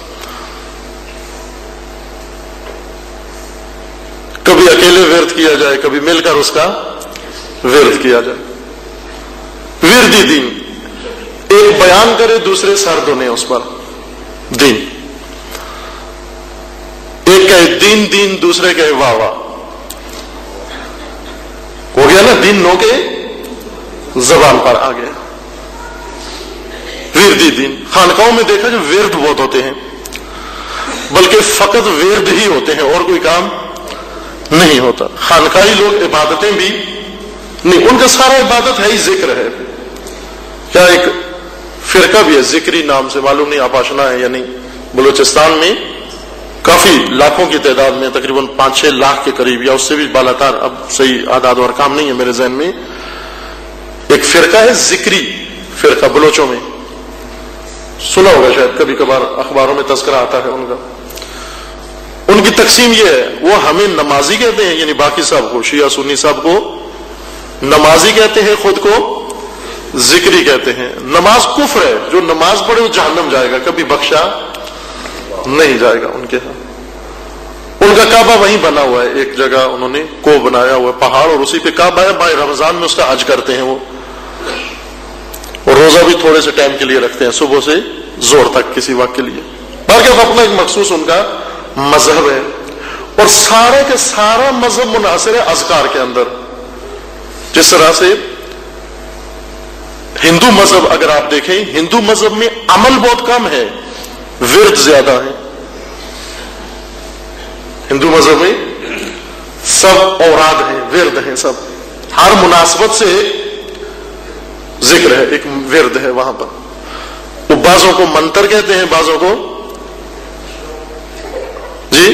کبھی اکیلے ورد کیا جائے, کبھی مل کر اس کا ورد کیا جائے. وردی دین, ایک بیان کرے دوسرے سر دھونے اس پر دین. ایک کہے دین دین, دوسرے کہے واہ واہ. ہو گیا نا, دین نو کے زبان پر آ گیا. وردی دین. خانقاہوں میں دیکھا جو ورد بہت ہوتے ہیں, بلکہ فقط ورد ہی ہوتے ہیں اور کوئی کام نہیں ہوتا. خانقاہی لوگ عبادتیں بھی نہیں, ان کا سارا عبادت ہے ہی ذکر ہے. کیا ایک فرقہ بھی ہے ذکری نام سے, معلوم نہیں آپ آشنا ہے یا نہیں. بلوچستان میں کافی لاکھوں کی تعداد میں, تقریباً 5-6 لاکھ کے قریب یا اس سے بھی بالاتر, اب صحیح اعداد اور کام نہیں ہے میرے ذہن میں, ایک فرقہ ہے ذکری فرقہ بلوچوں میں. سنا ہوگا شاید, کبھی کبھار اخباروں میں تذکرہ آتا ہے ان کا. ان کی تقسیم یہ ہے, وہ ہمیں نمازی کہتے ہیں, یعنی باقی صاحب کو, شیعہ سنی صاحب کو نمازی کہتے ہیں, خود کو ذکری کہتے ہیں. نماز کفر ہے, جو نماز پڑھے وہ جہنم جائے گا, کبھی بخشا نہیں جائے گا ان کے ہاں. ان کا کعبہ وہیں بنا ہوا ہے, ایک جگہ انہوں نے کو بنایا ہوا ہے پہاڑ, اور اسی پہ کعبہ ہے. بھائی رمضان میں اس کا حج کرتے ہیں وہ, اور روزہ بھی تھوڑے سے ٹائم کے لیے رکھتے ہیں, صبح سے زور تک کسی وقت کے لیے. باقی اپنا ایک مخصوص ان کا مذہب ہے, اور سارے کے سارا مذہب منحصر ہے اذکار کے اندر. جس طرح سے ہندو مذہب اگر آپ دیکھیں, ہندو مذہب میں عمل بہت کم ہے, ورد زیادہ ہے. ہندو مذہب میں سب اوراد ہیں, ورد ہیں, سب ہر مناسبت سے ذکر ہے, ایک ورد ہے وہاں پر. وہ بعضوں کو منتر کہتے ہیں, بعضوں کو جی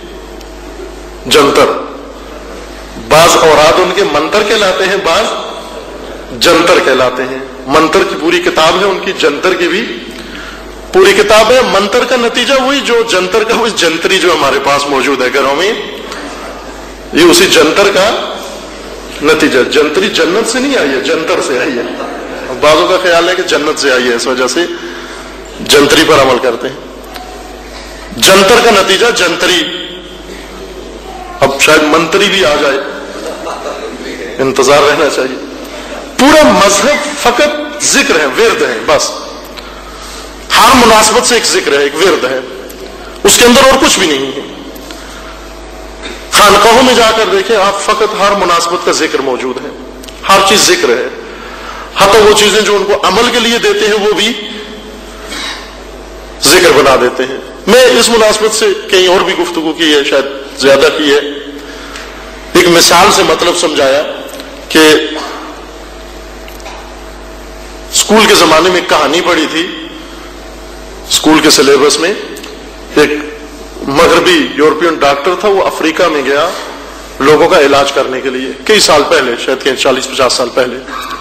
جنتر. بعض اوراد ان کے منتر کہلاتے ہیں, بعض جنتر کہلاتے ہیں. منتر کی پوری کتاب ہے ان کی, جنتر کی بھی پوری کتاب ہے. منتر کا نتیجہ وہی جو جنتر کا, وہی جنتری جو ہمارے پاس موجود ہے گھروں میں, یہ اسی جنتر کا نتیجہ. جنتری جنت سے نہیں آئی ہے, جنتر سے آئی ہے. بعضوں کا خیال ہے کہ جنت سے آئی ہے, اس وجہ سے جنتری پر عمل کرتے ہیں. جنتر کا نتیجہ جنتری. اب شاید منتری بھی آ جائے, انتظار رہنا چاہیے. پورا مذہب فقط ذکر ہے, ورد ہے بس. ہر مناسبت سے ایک ذکر ہے, ایک ورد ہے, اس کے اندر اور کچھ بھی نہیں ہے. خانقاہوں میں جا کر دیکھیں آپ, فقط ہر مناسبت کا ذکر موجود ہے, ہر چیز ذکر ہے. حتی وہ چیزیں جو ان کو عمل کے لیے دیتے ہیں وہ بھی ذکر بنا دیتے ہیں. میں اس مناسبت سے کہیں اور بھی گفتگو کی ہے, شاید زیادہ کی ہے. ایک مثال سے مطلب سمجھایا کہ اسکول کے زمانے میں کہانی پڑھی تھی, اسکول کے سلیبس میں. ایک مغربی یورپین ڈاکٹر تھا, وہ افریقہ میں گیا لوگوں کا علاج کرنے کے لیے, کئی سال پہلے, شاید 40-50 سال پہلے.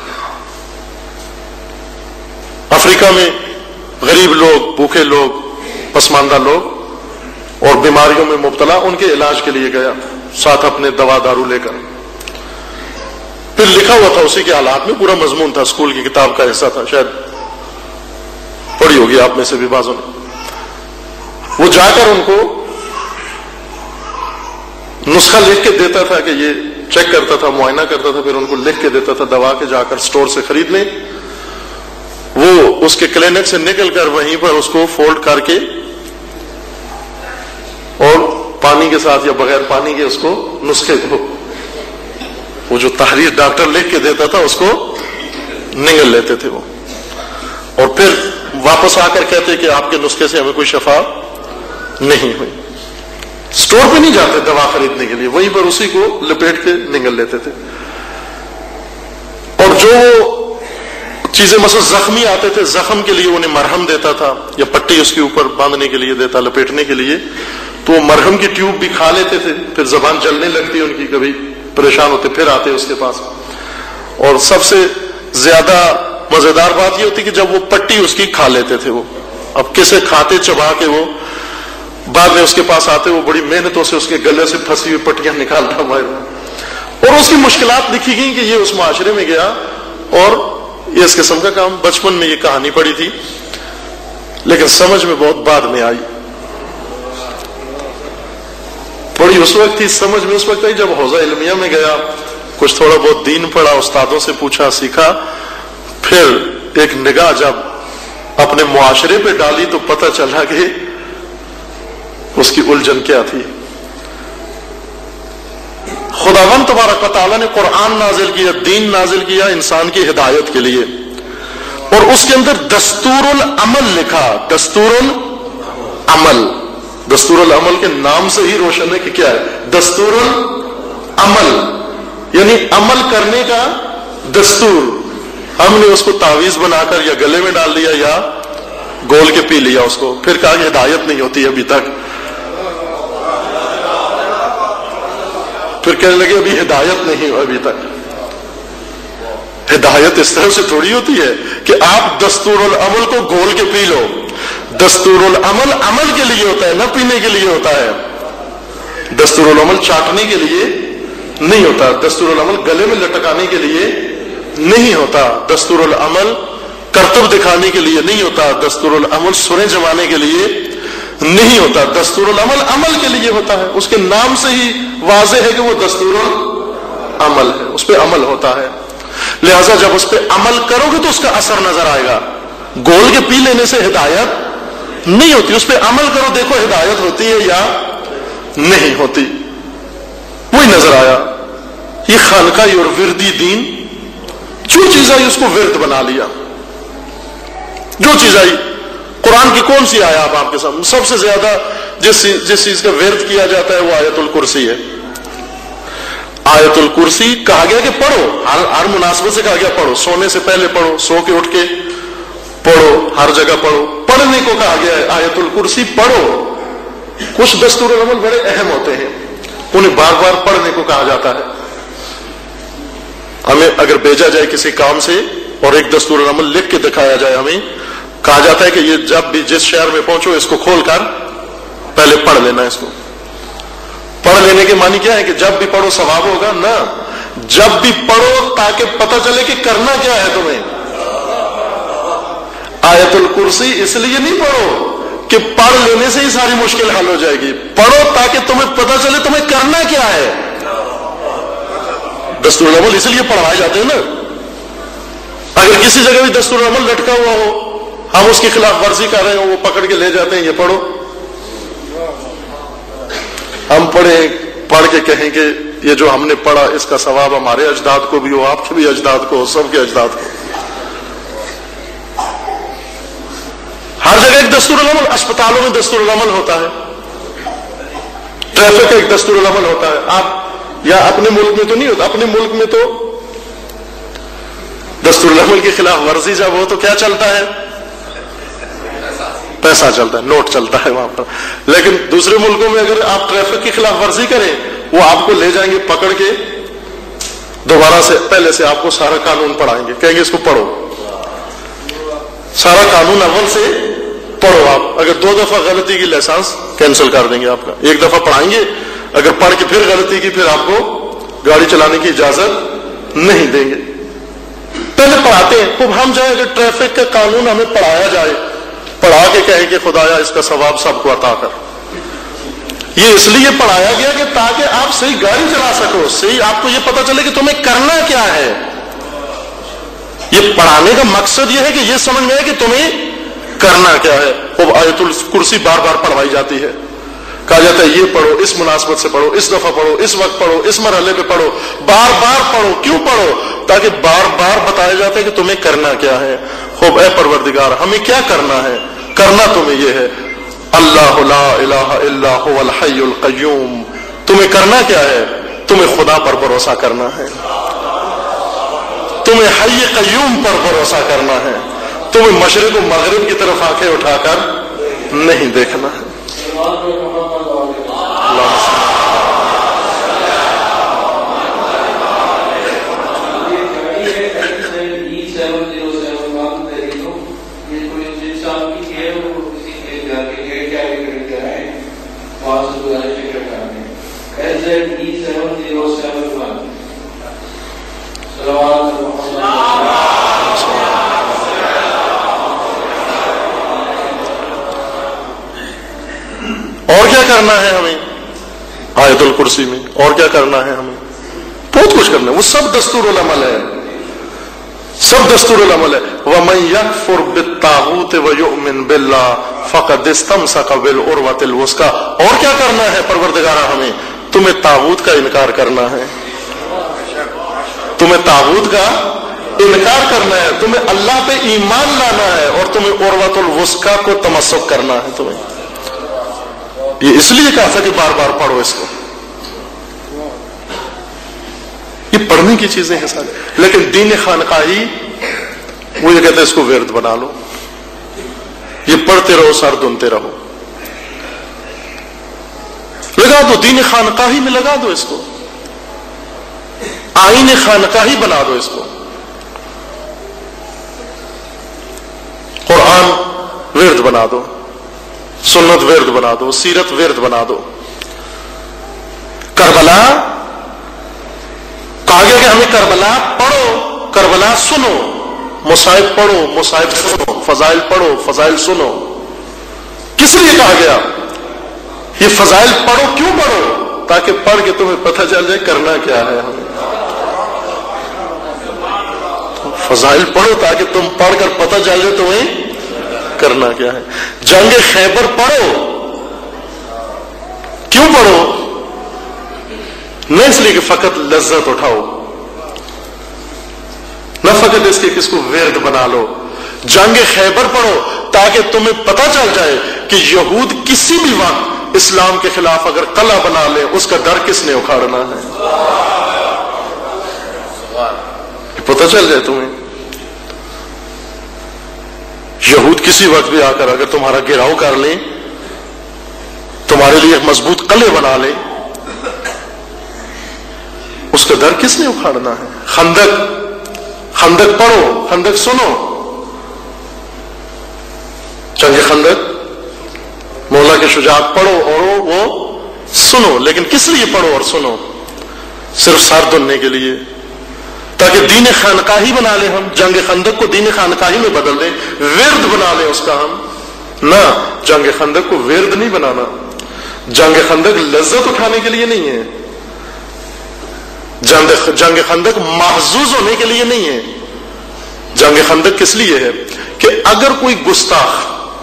افریقہ میں غریب لوگ, بھوکے لوگ, پسماندہ لوگ اور بیماریوں میں مبتلا, ان کے علاج کے لیے گیا, ساتھ اپنے دوا دارو لے کر. پھر لکھا ہوا تھا اسی کے حالات میں, پورا مضمون تھا, اسکول کی کتاب کا حصہ تھا, شاید پڑھی ہوگی آپ میں سے بھی بعضوں نے. وہ جا کر ان کو نسخہ لکھ کے دیتا تھا کہ یہ چیک کرتا تھا, معائنہ کرتا تھا, پھر ان کو لکھ کے دیتا تھا دوا کے جا کر اسٹور سے خرید لیں. وہ اس کے کلینک سے نکل کر وہیں پر اس کو فولڈ کر کے اور پانی کے ساتھ یا بغیر پانی کے اس کو نسخے کو, وہ جو تحریر ڈاکٹر لکھ کے دیتا تھا اس کو نگل لیتے تھے وہ, اور پھر واپس آ کر کہتے کہ آپ کے نسخے سے ہمیں کوئی شفا نہیں ہوئی. اسٹور پہ نہیں جاتے دوا خریدنے کے لیے, وہیں پر اسی کو لپیٹ کے نگل لیتے تھے. اور جو چیزیں مثلا زخمی آتے تھے, زخم کے لیے انہیں مرہم دیتا تھا یا پٹی اس کے اوپر باندھنے کے لیے دیتا, لپیٹنے کے لیے, تو وہ مرہم کی ٹیوب بھی کھا لیتے تھے, پھر زبان جلنے لگتی ان کی, کبھی پریشان ہوتے, پھر آتے اس کے پاس. اور سب سے زیادہ مزیدار بات یہ ہوتی کہ جب وہ پٹی اس کی کھا لیتے تھے, وہ अब किसे खाते चबा के वो बाद में उसके पास आते, वो बड़ी मेहनतों से उसके गले से फंसी हुई पट्टियां निकालता मार, और उसकी मुश्किलात लिखी गई कि ये उस माशरे में गया और ये इस किस्म का काम। बचपन में ये कहानी पढ़ी थी, लेकिन समझ में बहुत बाद में आई। पढ़ी उस वक्त थी, समझ में उस वक्त आई जब हौजा इल्मिया में गया, कुछ थोड़ा बहुत दीन पढ़ा, उस्तादों से पूछा, सीखा, फिर एक निगाह जब अपने मुआशरे पे डाली तो पता चला कि उसकी उलझन क्या थी। खुदावंद तबारक व तआला ने कुरान नाजिल किया, दीन नाजिल किया इंसान की हिदायत के लिए, और उसके अंदर दस्तूरुल अमल लिखा। दस्तूरुल अमल, दस्तूरुल अमल के नाम से ही रोशन है कि क्या है दस्तूरुल अमल, यानी अमल करने का दस्तूर। हमने उसको तावीज बनाकर या गले में डाल दिया या गोल के पी लिया उसको, फिर कहा कि हिदायत नहीं होती अभी तक, फिर कहने लगे अभी हिदायत नहीं हो अभी तक। हिदायत इस तरह से थोड़ी होती है कि आप दस्तूरुल अमल को गोल के पी लो। दस्तूरुल अमल अमल के लिए होता है, न पीने के लिए होता है। दस्तूरुल अमल चाटने के लिए नहीं होता, दस्तूरुल अमल गले में लटकाने के लिए नहीं होता, दस्तूरुल अमल करतब दिखाने के लिए नहीं होता, दस्तूरुल अमल सुरें जमाने के लिए नहीं होता। दस्तूरुल अमल अमल के लिए होता है, उसके नाम से ही वाज़ेह है कि वो दस्तूरुल अमल है, उस पर अमल होता है। लिहाजा जब उस पर अमल करोगे तो उसका असर नजर आएगा। गोल के पी लेने से हिदायत नहीं होती, उस पर अमल करो, देखो हिदायत होती है या नहीं होती। वही नजर आया, ये खानकाई और विरदी दीन, जो चीज आई उसको विरद बना लिया। जो चीज आई, कुरान की कौन सी आया आप आपके सामने सबसे ज्यादा जिस चीज का विरद किया जाता है वो आयतुल कुर्सी है। आयतुल कुर्सी कहा गया कि पढ़ो, हर मुनासबत से कहा गया पढ़ो, सोने से पहले पढ़ो, सो के उठ के पढ़ो, हर जगह पढ़ो, पढ़ने को कहा गया है। आयतुल कुर्सी पढ़ो। कुछ दस्तूर अमल बड़े अहम होते हैं, उन्हें बार बार पढ़ने को कहा जाता है। हमें अगर भेजा जाए किसी काम से और एक दस्तूर अमल लिख के दिखाया जाए, हमें कहा जाता है कि ये जब भी जिस शहर में पहुंचो इसको खोलकर पहले पढ़ लेना। इसको पढ़ लेने के मानी क्या है कि जब भी पढ़ो सवाब होगा ना, जब भी पढ़ो ताकि पता चले कि करना क्या है तुम्हें। आयतुल कुर्सी इसलिए नहीं पढ़ो कि पढ़ लेने से ही सारी मुश्किल हल हो जाएगी, पढ़ो ताकि तुम्हें पता चले तुम्हें करना क्या है। दस्तूर अमल इसलिए पढ़ाए जाते हैं ना। अगर किसी जगह भी दस्तूर अमल लटका हुआ हो, हम उसकी खिलाफ वर्जी कर रहे हो, वो पकड़ के ले जाते हैं, ये पढ़ो। हम पढ़ के कहें कि ये जो हमने पढ़ा इसका सवाब हमारे अजदाद को भी हो, आपके भी अजदाद को हो, सबके अजदाद को। हर जगह एक दस्तूर अमल, अस्पतालों में दस्तूर अमल होता है, ट्रैफिक का एक दस्तूर अमल होता है। आप या अपने मुल्क में तो नहीं होता, अपने मुल्क में तो दस्तूर अमल के खिलाफ वर्जी जब हो तो क्या चलता है, पैसा चलता है, नोट चलता है वहां पर। लेकिन दूसरे मुल्कों में अगर आप ट्रैफिक की खिलाफ वर्जी करें, वो आपको ले जाएंगे पकड़ के, दोबारा से पहले से आपको सारा कानून पढ़ाएंगे, कहेंगे इसको पढ़ो, सारा कानून अव्वल से पढ़ो। आप अगर 2 दफा गलती की लाइसेंस कैंसिल कर देंगे आपका, 1 दफा पढ़ाएंगे, अगर पढ़ के फिर गलती की फिर आपको गाड़ी चलाने की इजाजत नहीं देंगे। पहले पढ़ाते हैं, खूब हम जाए अगर ट्रैफिक का कानून हमें पढ़ाया जाए, पढ़ा के कहें कि खुदाया इसका सवाब सबको अता कर। ये इसलिए पढ़ाया गया कि ताकि आप सही गाड़ी चला सको, सही आपको ये पता चले कि तुम्हें करना क्या है। ये पढ़ाने का मकसद ये है कि ये समझ में आए कि तुम्हें करना क्या है। खूब आयतुल कुर्सी बार बार पढ़वाई जाती है, कहा जाता है ये पढ़ो, इस मुनासबत से पढ़ो, इस दफा पढ़ो, इस वक्त पढ़ो, इस मरहले पे पढ़ो, बार बार पढ़ो। क्यों पढ़ो? ताकि बार बार बताया जाता है कि तुम्हें करना क्या है। खूब ऐ परवरदिगार हमें क्या करना है, करना तुम्हें यह है, अल्लाह ला इलाहा इल्ला हुवल हय्युल क़य्यूम। तुम्हें करना क्या है? तुम्हें खुदा पर भरोसा करना है, तुम्हें हय्य क़य्यूम पर भरोसा करना है, तुम्हें मशरिक़ और मग़रिब की तरफ आंखें उठाकर नहीं देखना है। ये کرنا ہے ہمیں آیت الکرسی میں، اور کیا کرنا ہے ہمیں، بہت کچھ کرنا ہے، وہ سب دستور العمل ہے، سب دستور العمل ہے۔ وَمَن يَكْفُرْ بِالطَّاغُوتِ وَيُؤْمِن بِاللَّهِ فَقَدِ اسْتَمْسَكَ بِالْعُرْوَةِ الْوُثْقَىٰ۔ اور کیا کرنا ہے پروردگارہ ہمیں، تمہیں طاغوت کا انکار کرنا ہے، تمہیں طاغوت کا انکار کرنا ہے، تمہیں اللہ پہ ایمان لانا ہے، اور تمہیں عروۃ الوثقیٰ کو تمسک کرنا ہے تمہیں۔ یہ اس لیے کہا تھا کہ بار بار پڑھو اس کو، یہ پڑھنے کی چیزیں ہیں سارے۔ لیکن دین خانقاہی وہ یہ کہتے ہیں اس کو ورد بنا لو، یہ پڑھتے رہو، سر دھنتے رہو، لگا دو دین خانقاہی میں، لگا دو اس کو، آئین خانقاہی بنا دو اس کو۔ قرآن ورد بنا دو، سنت ورد بنا دو، سیرت ورد بنا دو۔ کربلا کہا گیا کہ ہمیں کربلا پڑھو، کربلا سنو، مصائب پڑھو، مصائب سنو، فضائل پڑھو، فضائل سنو۔ کس لیے کہا گیا یہ فضائل پڑھو؟ کیوں پڑھو؟ تاکہ پڑھ کے تمہیں پتہ چل جائے کرنا کیا ہے ہمیں۔ فضائل پڑھو تاکہ تم پڑھ کر پتہ چل جائے تمہیں کرنا کیا ہے۔ جنگ خیبر پڑھو، کیوں پڑھو؟ نہ اس لیے کہ فقط لذت اٹھاؤ، نہ فقط اس کے کس کو ورد بنا لو، جنگ خیبر پڑھو تاکہ تمہیں پتہ چل جائے کہ یہود کسی بھی وقت اسلام کے خلاف اگر قلعہ بنا لے اس کا در کس نے اکھاڑنا ہے، پتہ چل جائے تمہیں۔ یہود کسی وقت بھی آ کر اگر تمہارا گھیراؤ کر لیں، تمہارے لیے ایک مضبوط قلعے بنا لیں، اس کا در کس نے اکھاڑنا ہے۔ خندق پڑھو، خندق سنو، جنگ خندق مولا کی شجاعت پڑھو اور وہ سنو، لیکن کس لیے پڑھو اور سنو؟ صرف سر دھننے کے لیے، تاکہ دین خانقاہی بنا لیں ہم، جنگ خندق کو دین خانقاہی میں بدل دیں، ورد بنا لیں اس کا ہم۔ نہ، جنگ خندق کو ورد نہیں بنانا، جنگ خندق لذت اٹھانے کے لیے نہیں ہے، جنگ خندق محظوظ ہونے کے لیے نہیں ہے، جنگ خندق کس لیے ہے کہ اگر کوئی گستاخ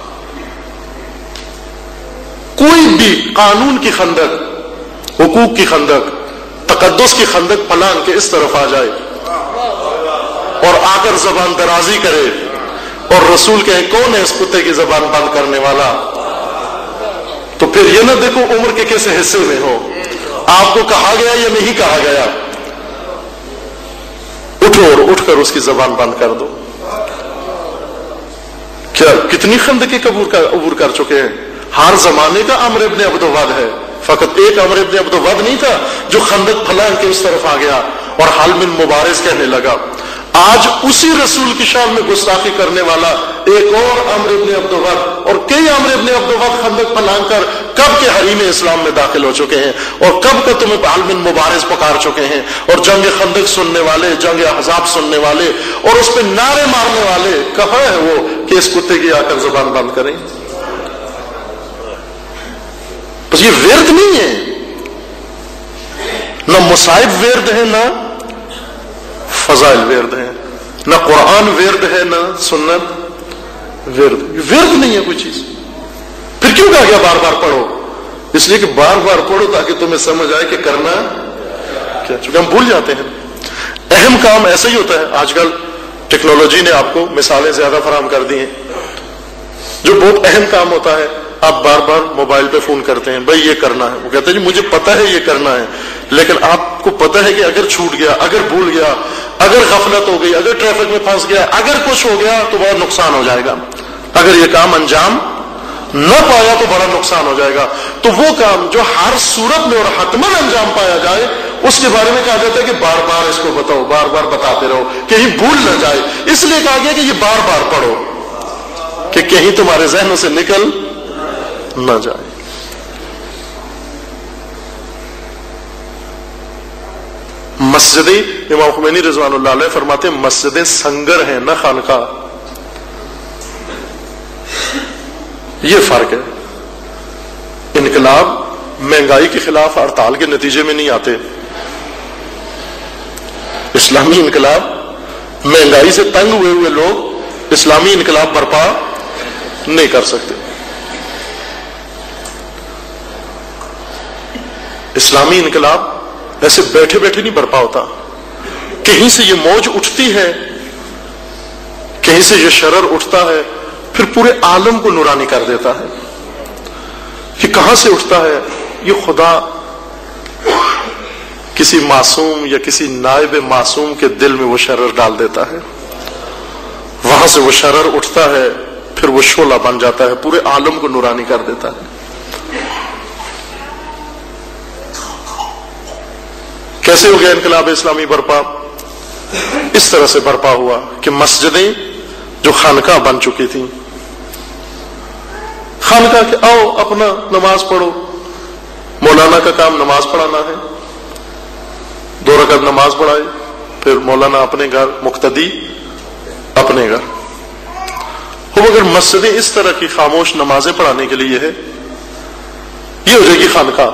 کوئی بھی قانون کی خندق، حقوق کی خندق، تقدس کی خندق پلان کے اس طرف آ جائے اور آ کر زبان درازی کرے اور رسول کہے کون ہے اس کتے کی زبان بند کرنے والا، تو پھر یہ نہ دیکھو عمر کے کیسے حصے میں ہو، آپ کو کہا گیا یا نہیں کہا گیا، اٹھو اور اٹھ کر اس کی زبان بند کر دو۔ کیا کتنی خندقیں عبور کر چکے ہیں، ہر زمانے کا عمرو ابن عبد ود ہے، فقط ایک عمرو ابن عبد ود نہیں تھا جو خندق پھلان کے اس طرف آ گیا اور حال من مبارز کہنے لگا۔ آج اسی رسول کی شان میں گستاخی کرنے والا ایک اور عمرو ابن عبد ود اور کئی عمرو ابن عبد ود خندق پھلان کر کب کے حریم اسلام میں داخل ہو چکے ہیں اور کب کا تمہیں حال من مبارز پکار چکے ہیں، اور جنگ خندق سننے والے، جنگ احزاب سننے والے اور اس پہ نعرے مارنے والے کہاں ہے وہ کہ اس کتے کی آ کر زبان بند کریں؟ بس یہ ورد نہیں ہے، نہ مصائب ورد ہے، نہ فضائل ورد ہے، نہ قرآن ورد ہے، نہ سنت ورد، ورد نہیں ہے کوئی چیز۔ پھر کیوں کہا گیا بار بار پڑھو؟ اس لیے کہ بار بار پڑھو تاکہ تمہیں سمجھ آئے کہ کرنا کیا، چونکہ ہم بھول جاتے ہیں۔ اہم کام ایسا ہی ہوتا ہے، آج کل ٹیکنالوجی نے آپ کو مثالیں زیادہ فراہم کر دی ہیں، جو بہت اہم کام ہوتا ہے آپ بار بار موبائل پہ فون کرتے ہیں، بھائی یہ کرنا ہے، وہ کہتے ہیں جی مجھے پتا ہے یہ کرنا ہے، لیکن آپ کو پتا ہے کہ اگر چھوٹ گیا، اگر بھول گیا، اگر غفلت ہو گئی، اگر ٹریفک میں پھنس گیا، اگر کچھ ہو گیا تو بہت نقصان ہو جائے گا، اگر یہ کام انجام نہ پایا تو بڑا نقصان ہو جائے گا۔ تو وہ کام جو ہر صورت میں اور حتماً انجام پایا جائے اس کے بارے میں کہا جاتا ہے کہ بار بار اس کو بتاؤ، بار بار بتاتے رہو، کہیں بھول نہ جائے، اس لیے کہا گیا کہ یہ بار بار پڑھو کہ کہیں تمہارے ذہنوں سے نکل نہ جائے۔ مسجد امام خمینی رضوان اللہ علیہ فرماتے ہیں مسجدیں سنگر ہیں نہ خانقاہ، یہ فرق ہے۔ انقلاب مہنگائی کے خلاف ہڑتال کے نتیجے میں نہیں آتے. اسلامی انقلاب، مہنگائی سے تنگ ہوئے لوگ اسلامی انقلاب برپا نہیں کر سکتے. اسلامی انقلاب ایسے بیٹھے بیٹھے نہیں برپا ہوتا. کہیں سے یہ موج اٹھتی ہے، کہیں سے یہ شرر اٹھتا ہے، پھر پورے عالم کو نورانی کر دیتا ہے. کہ کہاں سے اٹھتا ہے؟ یہ خدا کسی معصوم یا کسی نائب معصوم کے دل میں وہ شرر ڈال دیتا ہے. وہاں سے وہ شرر اٹھتا ہے، پھر وہ شعلہ بن جاتا ہے، پورے عالم کو نورانی کر دیتا ہے. کیسے ہو گیا انقلاب اسلامی برپا؟ اس طرح سے برپا ہوا کہ مسجدیں جو خانقاہ بن چکی تھیں، خانقاہ کہ آؤ اپنا نماز پڑھو، مولانا کا کام نماز پڑھانا ہے، 2 رکعت نماز پڑھائی، پھر مولانا اپنے گھر، مقتدی اپنے گھر. اب اگر مسجدیں اس طرح کی خاموش نمازیں پڑھانے کے لیے ہے، یہ ہو جائے گی خانقاہ.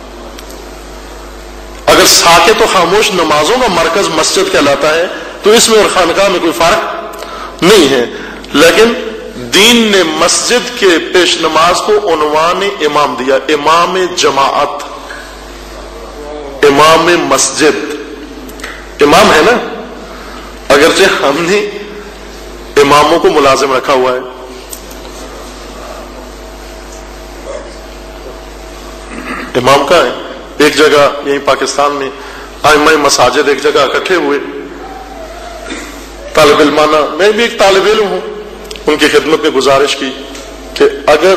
اگر ساکت و خاموش نمازوں کا مرکز مسجد کہلاتا ہے تو اس میں اور خانقاہ میں کوئی فرق نہیں ہے. لیکن دین نے مسجد کے پیش نماز کو عنوان امام دیا، امام جماعت، امام مسجد. امام ہے نا، اگرچہ ہم نے اماموں کو ملازم رکھا ہوا ہے. امام کا ہے ایک جگہ یہیں پاکستان میں ائمہ مساجد ایک جگہ اکٹھے ہوئے، طالب علمانہ، میں بھی ایک طالب علم ہوں، ان کی خدمت میں گزارش کی کہ اگر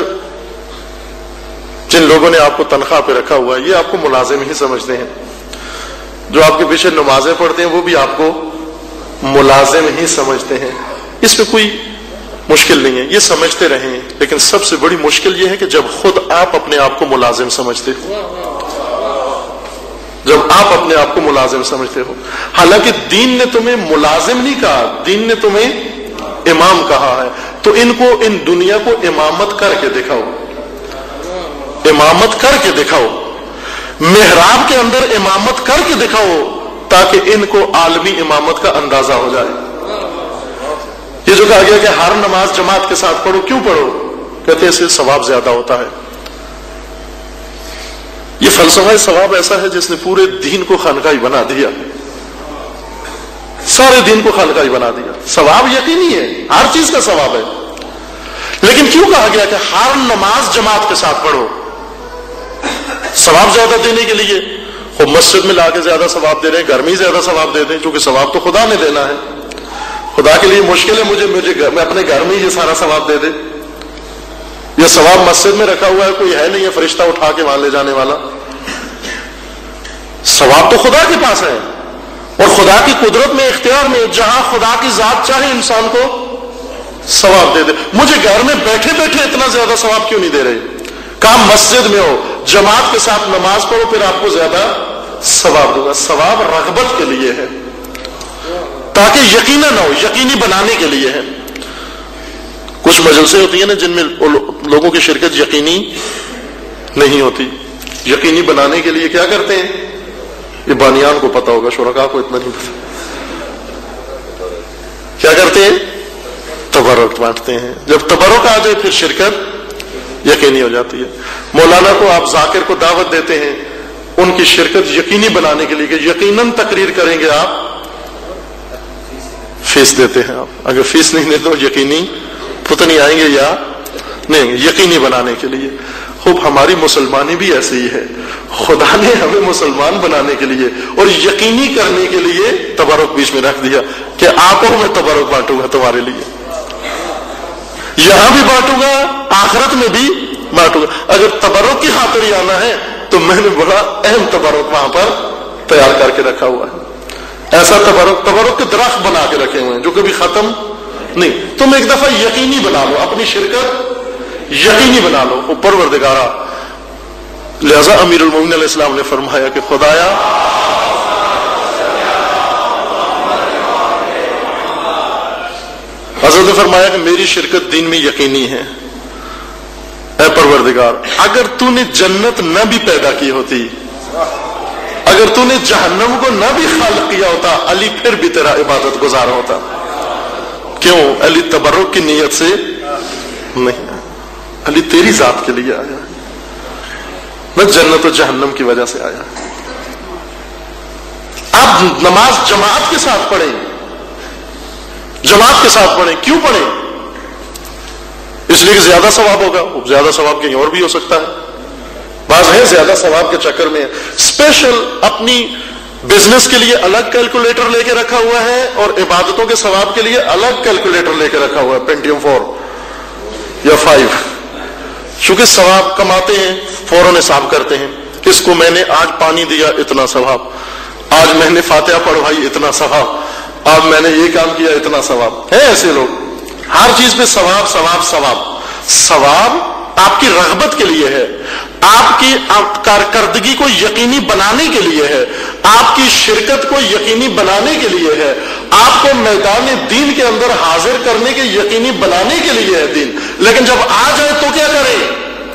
جن لوگوں نے آپ کو تنخواہ پہ رکھا ہوا ہے یہ آپ کو ملازم ہی سمجھتے ہیں، جو آپ کے پیچھے نمازیں پڑھتے ہیں وہ بھی آپ کو ملازم ہی سمجھتے ہیں، اس میں کوئی مشکل نہیں ہے، یہ سمجھتے رہیں. لیکن سب سے بڑی مشکل یہ ہے کہ جب خود آپ اپنے آپ کو ملازم سمجھتے ہو، جب آپ اپنے آپ کو ملازم سمجھتے ہو. حالانکہ دین نے تمہیں ملازم نہیں کہا، دین نے تمہیں امام کہا ہے. تو ان دنیا کو امامت کر کے دکھاؤ، امامت کر کے دکھاؤ، محراب کے اندر امامت کر کے دکھاؤ، تاکہ ان کو عالمی امامت کا اندازہ ہو جائے. یہ جو کہا گیا کہ ہر نماز جماعت کے ساتھ پڑھو، کیوں پڑھو؟ کہتے ہیں اس سے ثواب زیادہ ہوتا ہے. یہ فلسفہ ثواب ایسا ہے جس نے پورے دین کو خانقاہی بنا دیا، سارے دین کو خانقاہی بنا دیا. ثواب یقینی ہے، ہر چیز کا ثواب ہے، لیکن کیوں کہا گیا کہ ہر نماز جماعت کے ساتھ پڑھو؟ ثواب زیادہ دینے کے لیے. خود مسجد میں لا کے زیادہ ثواب دے رہے ہیں، گھر میں ہی زیادہ ثواب دے دیں، کیونکہ ثواب تو خدا نے دینا ہے. خدا کے لیے مشکل ہے مجھے میں اپنے گھر میں یہ سارا ثواب دے دے. یہ ثواب مسجد میں رکھا ہوا ہے، کوئی ہے نہیں ہے فرشتہ اٹھا کے وہاں لے جانے والا. ثواب تو خدا کے پاس ہے، اور خدا کی قدرت میں، اختیار میں، جہاں خدا کی ذات چاہے انسان کو ثواب دے دے. مجھے گھر میں بیٹھے بیٹھے اتنا زیادہ ثواب کیوں نہیں دے رہے؟ کام مسجد میں ہو، جماعت کے ساتھ نماز پڑھو، پھر آپ کو زیادہ ثواب دوں گا. ثواب رغبت کے لیے ہے، تاکہ یقیناً نہ ہو، یقینی بنانے کے لیے ہے. کچھ مجلسیں ہوتی ہیں نا جن میں لوگوں کی شرکت یقینی نہیں ہوتی. یقینی بنانے کے لیے کیا کرتے ہیں؟ یہ بانیان کو پتا ہوگا، شرکاء کو اتنا نہیں پتا. کیا کرتے ہیں؟ تبرک بانٹتے ہیں. جب تبرک آ جائے پھر شرکت یقینی ہو جاتی ہے. مولانا کو آپ ذاکر کو دعوت دیتے ہیں ان کی شرکت یقینی بنانے کے لیے کہ یقیناً تقریر کریں گے، آپ فیس دیتے ہیں. آپ اگر فیس نہیں دیتے تو یقینی پتہ نہیں آئیں گے یا نہیں، یقینی بنانے کے لیے. خوب ہماری مسلمانی بھی ایسے ہی ہے، خدا نے ہمیں مسلمان بنانے کے لیے اور یقینی کرنے کے لیے تبرک بیچ میں رکھ دیا کہ آپ کو میں تبرک بانٹوں گا تمہارے لیے، یہاں بھی بانٹوں گا، آخرت میں بھی بانٹوں گا. اگر تبرک کی خاطر ہی آنا ہے تو میں نے بڑا اہم تبرک وہاں پر تیار کر کے رکھا ہوا ہے. ایسا تبرک کے درخت بنا کے رکھے ہوئے ہیں جو کبھی ختم نہیں. تم ایک دفعہ یقینی بنا لو، اپنی شرکت یقینی بنا لو. پروردگارا، لہذا امیر المومنین علیہ السلام نے فرمایا کہ خدایا حضرت نے فرمایا کہ میری شرکت دین میں یقینی ہے. اے پروردگار اگر تو نے جنت نہ بھی پیدا کی ہوتی، اگر تو نے جہنم کو نہ بھی خالق کیا ہوتا، علی پھر بھی تیرا عبادت گزار ہوتا. کیوں؟ علی تبرک کی نیت سے نہیں، علی تیری ذات کے لیے آیا، نہ جنت و جہنم کی وجہ سے آیا. آپ نماز جماعت کے ساتھ پڑھیں، جماعت کے ساتھ پڑھیں. کیوں پڑھیں؟ اس لیے کہ زیادہ ثواب ہوگا. زیادہ ثواب کہیں اور بھی ہو سکتا ہے. بعض ہے زیادہ ثواب کے چکر میں اسپیشل اپنی بزنس کے لیے الگ کیلکولیٹر لے کے رکھا ہوا ہے اور عبادتوں کے ثواب کے لیے الگ کیلکولیٹر لے کے رکھا ہوا ہے، پینٹیم 4 یا 5. چونکہ ثواب کماتے ہیں فوراً حساب کرتے ہیں. اس کو میں نے آج پانی دیا اتنا ثواب، آج میں نے فاتحہ پڑھوائی اتنا ثواب، آج میں نے یہ کام کیا اتنا ثواب. ہے ایسے لوگ ہر چیز پہ ثواب ثواب ثواب. ثواب آپ کی رغبت کے لیے ہے، آپ کی کارکردگی کو یقینی بنانے کے لیے ہے، آپ کی شرکت کو یقینی بنانے کے لیے ہے، آپ کو میدان دین کے اندر حاضر کرنے کے یقینی بنانے کے لیے ہے دین. لیکن جب آ جائے تو کیا کریں؟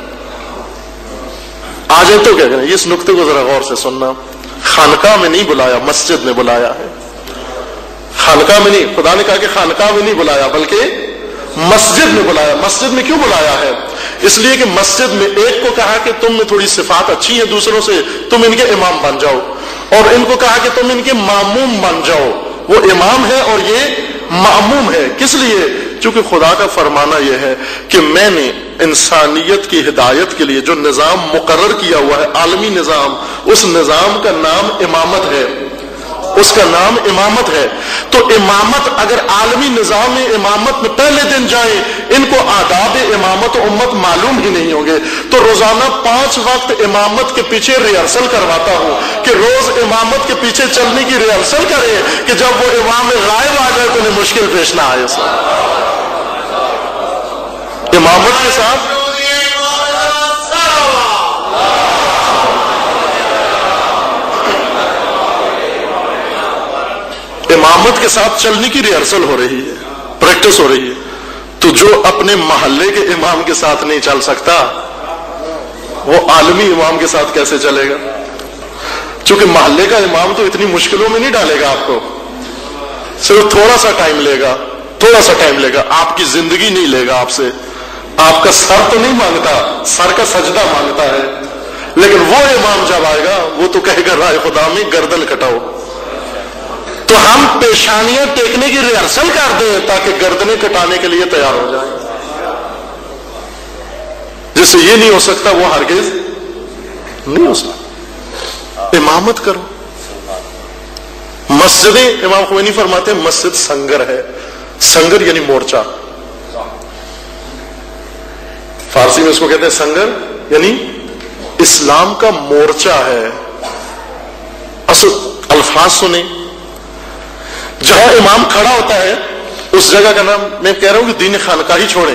آ جائے تو کیا کریں؟ اس نقطے کو ذرا غور سے سننا. خانقاہ میں نہیں بلایا، مسجد میں بلایا ہے. خانقاہ میں نہیں، خدا نے کہا کہ خانقاہ میں نہیں بلایا بلکہ مسجد میں بلایا. مسجد میں کیوں بلایا ہے؟ اس لیے کہ مسجد میں ایک کو کہا کہ تم میں تھوڑی صفات اچھی ہیں دوسروں سے، تم ان کے امام بن جاؤ، اور ان کو کہا کہ تم ان کے ماموم بن جاؤ. وہ امام ہے اور یہ ماموم ہے. کس لیے؟ چونکہ خدا کا فرمانا یہ ہے کہ میں نے انسانیت کی ہدایت کے لیے جو نظام مقرر کیا ہوا ہے، عالمی نظام، اس نظام کا نام امامت ہے. اس کا نام امامت ہے. تو امامت اگر عالمی نظام میں امامت میں پہلے دن جائیں، ان کو آداب امامت و امت معلوم ہی نہیں ہوں گے، تو روزانہ 5 وقت امامت کے پیچھے ریہرسل کرواتا ہوں کہ روز امامت کے پیچھے چلنے کی ریہرسل کرے کہ جب وہ امام غائب آ جائے تو انہیں مشکل پیش نہ آئے. امامت کے ساتھ امامت کے ساتھ چلنے کی ریہرسل ہو رہی ہے، پریکٹس ہو رہی ہے. تو جو اپنے محلے کے امام کے ساتھ نہیں چل سکتا وہ عالمی امام کے ساتھ کیسے چلے گا؟ چونکہ محلے کا امام تو اتنی مشکلوں میں نہیں ڈالے گا آپ کو، صرف تھوڑا سا ٹائم لے گا، تھوڑا سا ٹائم لے گا. آپ کی زندگی نہیں لے گا آپ سے، آپ کا سر تو نہیں مانگتا، سر کا سجدہ مانگتا ہے. لیکن وہ امام جب آئے گا وہ تو کہے گا رائے خدا میں گردن کٹاؤ. تو ہم پیشانیاں ٹیکنے کی ریہرسل کر دیں تاکہ گردنیں کٹانے کے لیے تیار ہو جائیں. جس سے یہ نہیں ہو سکتا وہ ہرگز نہیں ہو سکتا. امامت کرو. مسجدیں امام خمینی فرماتے ہیں مسجد سنگر ہے. سنگر یعنی مورچہ، فارسی میں اس کو کہتے ہیں سنگر، یعنی اسلام کا مورچہ ہے. اصل الفاظ سنیں، جہاں امام کھڑا ہوتا ہے اس جگہ کا نام، میں کہہ رہا ہوں کہ دین خانقاہ ہی چھوڑیں،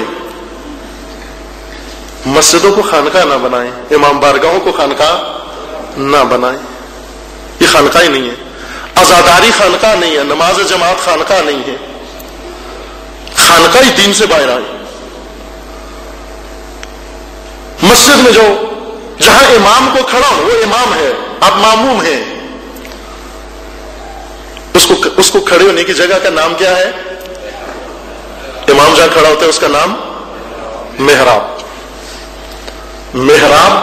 مسجدوں کو خانقاہ نہ بنائیں، امام بارگاہوں کو خانقاہ نہ بنائیں. یہ خانقاہ ہی نہیں ہے. عزاداری خانقاہ نہیں ہے، نماز جماعت خانقاہ نہیں ہے. خانقاہ ہی دین سے باہر آئیں. مسجد میں جو جہاں امام کو کھڑا ہو وہ امام ہے، آپ معموم ہیں. اس کو کھڑے ہونے کی جگہ کا نام کیا ہے؟ امام جہاں کھڑا ہوتا ہے اس کا نام محراب. محراب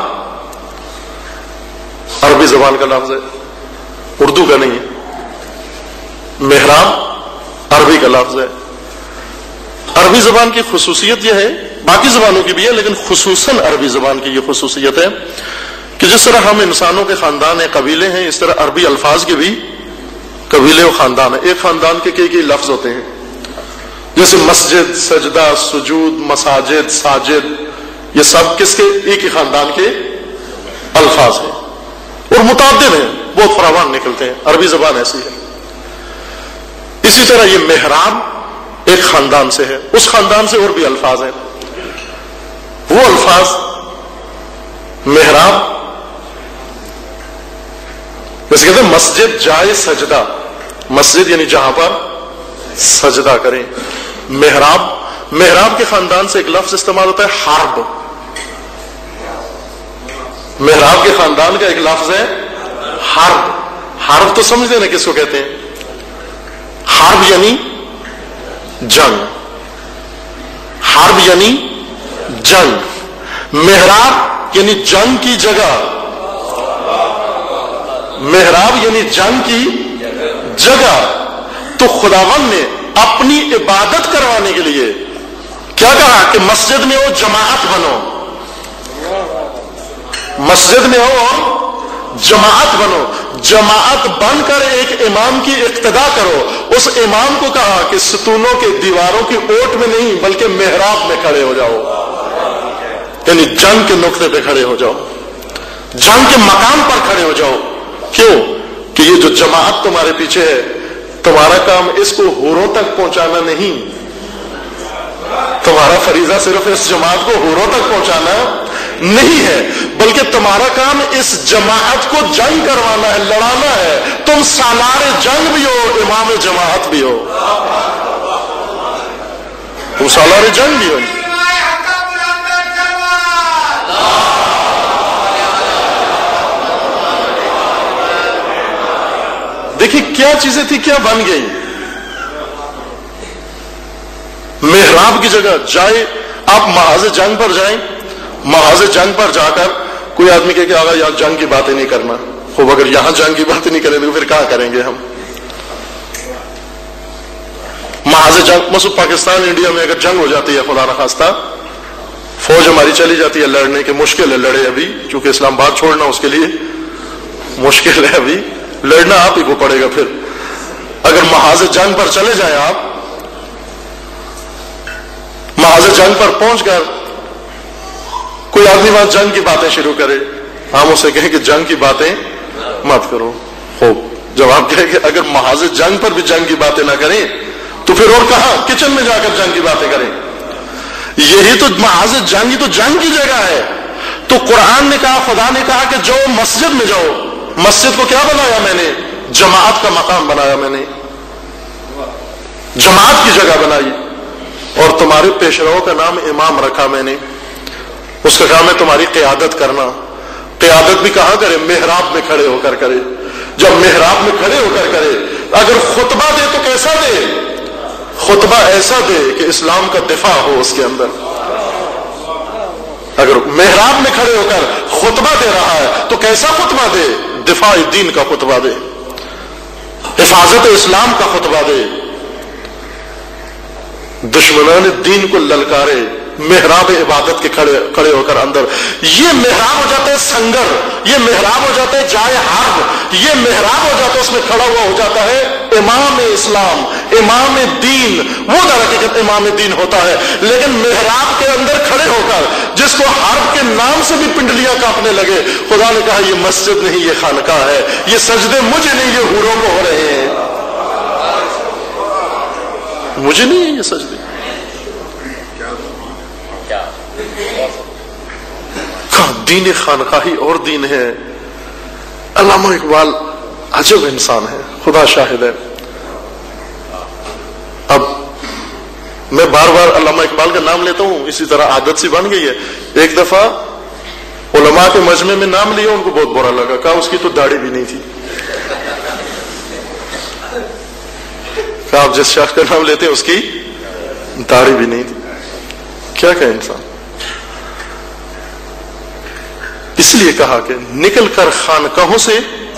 عربی زبان کا لفظ ہے، اردو کا نہیں ہے. محراب عربی کا لفظ ہے. عربی زبان کی خصوصیت یہ ہے، باقی زبانوں کی بھی ہے لیکن خصوصاً عربی زبان کی یہ خصوصیت ہے کہ جس طرح ہم انسانوں کے خاندان ہیں، قبیلے ہیں، اس طرح عربی الفاظ کے بھی قبیلے و خاندان ہیں. ایک خاندان کے کئی لفظ ہوتے ہیں، جیسے مسجد، سجدہ، سجود، مساجد، ساجد، یہ سب کس کے؟ ایک ہی خاندان کے الفاظ ہیں اور متعدد ہیں، بہت فراوان نکلتے ہیں. عربی زبان ایسی ہے. اسی طرح یہ محراب ایک خاندان سے ہے، اس خاندان سے اور بھی الفاظ ہیں. وہ الفاظ محراب جیسے کہتے ہیں مسجد جائے سجدہ، مسجد یعنی جہاں پر سجدہ کریں. محراب کے خاندان سے ایک لفظ استعمال ہوتا ہے حرب. محراب کے خاندان کا ایک لفظ ہے حرب. حرب تو سمجھتے نا کس کو کہتے ہیں؟ حرب یعنی جنگ. حرب یعنی جنگ. محراب یعنی جنگ کی جگہ. محراب یعنی جنگ کی جگہ. تو خداوند نے اپنی عبادت کروانے کے لیے کیا کہا کہ مسجد میں ہو جماعت بنو. مسجد میں ہو اور جماعت بنو. جماعت بن کر ایک امام کی اقتدا کرو. اس امام کو کہا کہ ستونوں کے دیواروں کی اوٹ میں نہیں بلکہ محراب میں کھڑے ہو جاؤ. یعنی جنگ کے نقطے پہ کھڑے ہو جاؤ, جنگ کے مقام پر کھڑے ہو جاؤ. کیوں؟ کہ یہ جو جماعت تمہارے پیچھے ہے, تمہارا کام اس کو حوروں تک پہنچانا نہیں. تمہارا فریضہ صرف اس جماعت کو حوروں تک پہنچانا نہیں ہے, بلکہ تمہارا کام اس جماعت کو جنگ کروانا ہے, لڑانا ہے. تم سالار جنگ بھی ہو, امام جماعت بھی ہو. تم سالار جنگ بھی ہو. دیکھیے کیا چیزیں تھی, کیا بن گئی. محراب کی جگہ جائے آپ محاذ جنگ پر جائیں, محاذ جنگ پر جا کر کوئی آدمی کہے کہ آگا یہاں جنگ کی باتیں نہیں کرنا. خوب اگر یہاں جنگ کی باتیں نہیں کریں تو پھر کہاں کریں گے ہم؟ محاذ جنگ مثلا پاکستان انڈیا میں اگر جنگ ہو جاتی ہے خدا نخواستہ, فوج ہماری چلی جاتی ہے لڑنے کے, مشکل ہے لڑے ابھی, چونکہ اسلام آباد چھوڑنا اس کے لیے مشکل ہے, ابھی لڑنا آپ ہی کو پڑے گا. پھر اگر محاذ جنگ پر چلے جائیں آپ, محاذ جنگ پر پہنچ کر کوئی آدمی وہاں جنگ کی باتیں شروع کرے, ہم اسے کہیں کہ جنگ کی باتیں مت کرو. خوب جب آپ کہیں کہ اگر محاذ جنگ پر بھی جنگ کی باتیں نہ کریں تو پھر اور کہاں کچن میں جا کر جنگ کی باتیں کریں. یہی تو محاذ جنگ, ہی تو جنگ کی جگہ ہے. تو قرآن نے کہا, خدا نے کہا کہ جو مسجد میں جاؤ. مسجد کو کیا بنایا میں نے؟ جماعت کا مقام بنایا میں نے, جماعت کی جگہ بنائی. اور تمہارے پیشرو کا نام امام رکھا میں نے. اس کا کام ہے تمہاری قیادت کرنا. قیادت بھی کہاں کرے؟ محراب میں کھڑے ہو کر کرے. جب محراب میں کھڑے ہو کر کرے, اگر خطبہ دے تو کیسا دے؟ خطبہ ایسا دے کہ اسلام کا دفاع ہو اس کے اندر. اگر محراب میں کھڑے ہو کر خطبہ دے رہا ہے تو کیسا خطبہ دے؟ دفاع دین کا خطبہ دے, حفاظت اسلام کا خطبہ دے. دشمنان دین کو للکارے, محراب عبادت کے کھڑے ہو کر اندر. یہ محراب ہو جاتا ہے سنگر, یہ محراب ہو جاتا ہے جائے حرب, یہ محراب ہو جاتا ہے, اس میں کھڑا ہوا ہو جاتا ہے امام اسلام, امام دین. وہ در حقیقت امام دین ہوتا ہے, لیکن محراب کے اندر کھڑے ہو کر جس کو حرب کے نام سے بھی پنڈلیاں کانپنے لگے, خدا نے کہا یہ مسجد نہیں, یہ خانقاہ ہے. یہ سجدے مجھے نہیں, یہ حوروں کو ہو رہے ہیں. مجھے نہیں ہے یہ سجدے. دین خانقاہی اور دین ہے. علامہ اقبال عجب انسان ہے, خدا شاہد ہے. اب میں بار بار علامہ اقبال کا نام لیتا ہوں, اسی طرح عادت سی بن گئی ہے. ایک دفعہ علماء کے مجمع میں نام لیا, ان کو بہت برا لگا, کہا اس کی تو داڑھی بھی نہیں تھی. کہا آپ جس شخص کا نام لیتے ہیں اس کی داڑھی بھی نہیں تھی. کیا کہے انسان. اس لیے کہا کہ نکل کر خانقاہوں سے,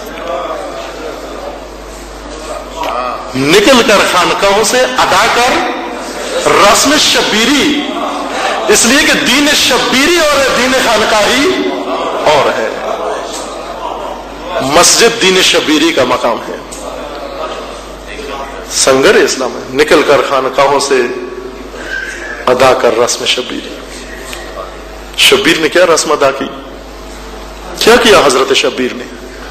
نکل کر خانقاہوں سے ادا کر رسم شبیری. اس لیے کہ دین شبیری اور ہے, دین خانقاہی اور ہے. مسجد دین شبیری کا مقام ہے, سنگر اسلام ہے. نکل کر خانقاہوں سے ادا کر رسم شبیری. شبیر نے کیا رسم ادا کی؟ کیا کیا حضرت شبیر نے؟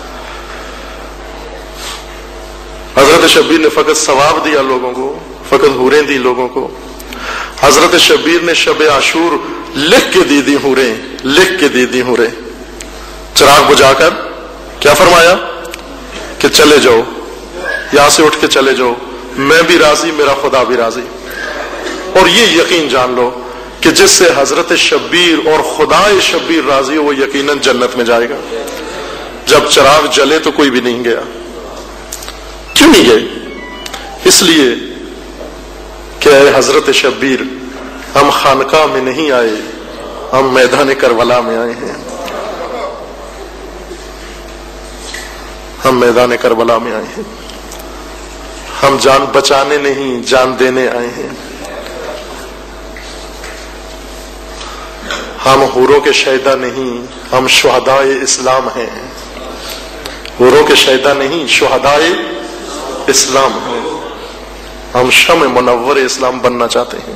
حضرت شبیر نے فقط ثواب دیا لوگوں کو, فقط حوریں دی لوگوں کو. حضرت شبیر نے شب عاشور لکھ کے دی حوریں, لکھ کے دی حوریں. چراغ بجھا کر کیا فرمایا کہ چلے جاؤ, یہاں سے اٹھ کے چلے جاؤ, میں بھی راضی, میرا خدا بھی راضی. اور یہ یقین جان لو کہ جس سے حضرت شبیر اور خدائے شبیر راضی ہو وہ یقیناً جنت میں جائے گا. جب چراغ جلے تو کوئی بھی نہیں گیا. کیوں نہیں گئے؟ اس لیے کہ اے حضرت شبیر، ہم خانقاہ میں نہیں آئے، ہم میدان کربلا میں آئے ہیں. ہم میدان کربلا میں آئے ہیں. ہم جان بچانے نہیں، جان دینے آئے ہیں. ہم حوروں کے شہدا نہیں، ہم شہدائے اسلام ہیں. حوروں کے شہدا نہیں، شہدائے اسلام ہیں. ہم شمع منور اسلام بننا چاہتے ہیں.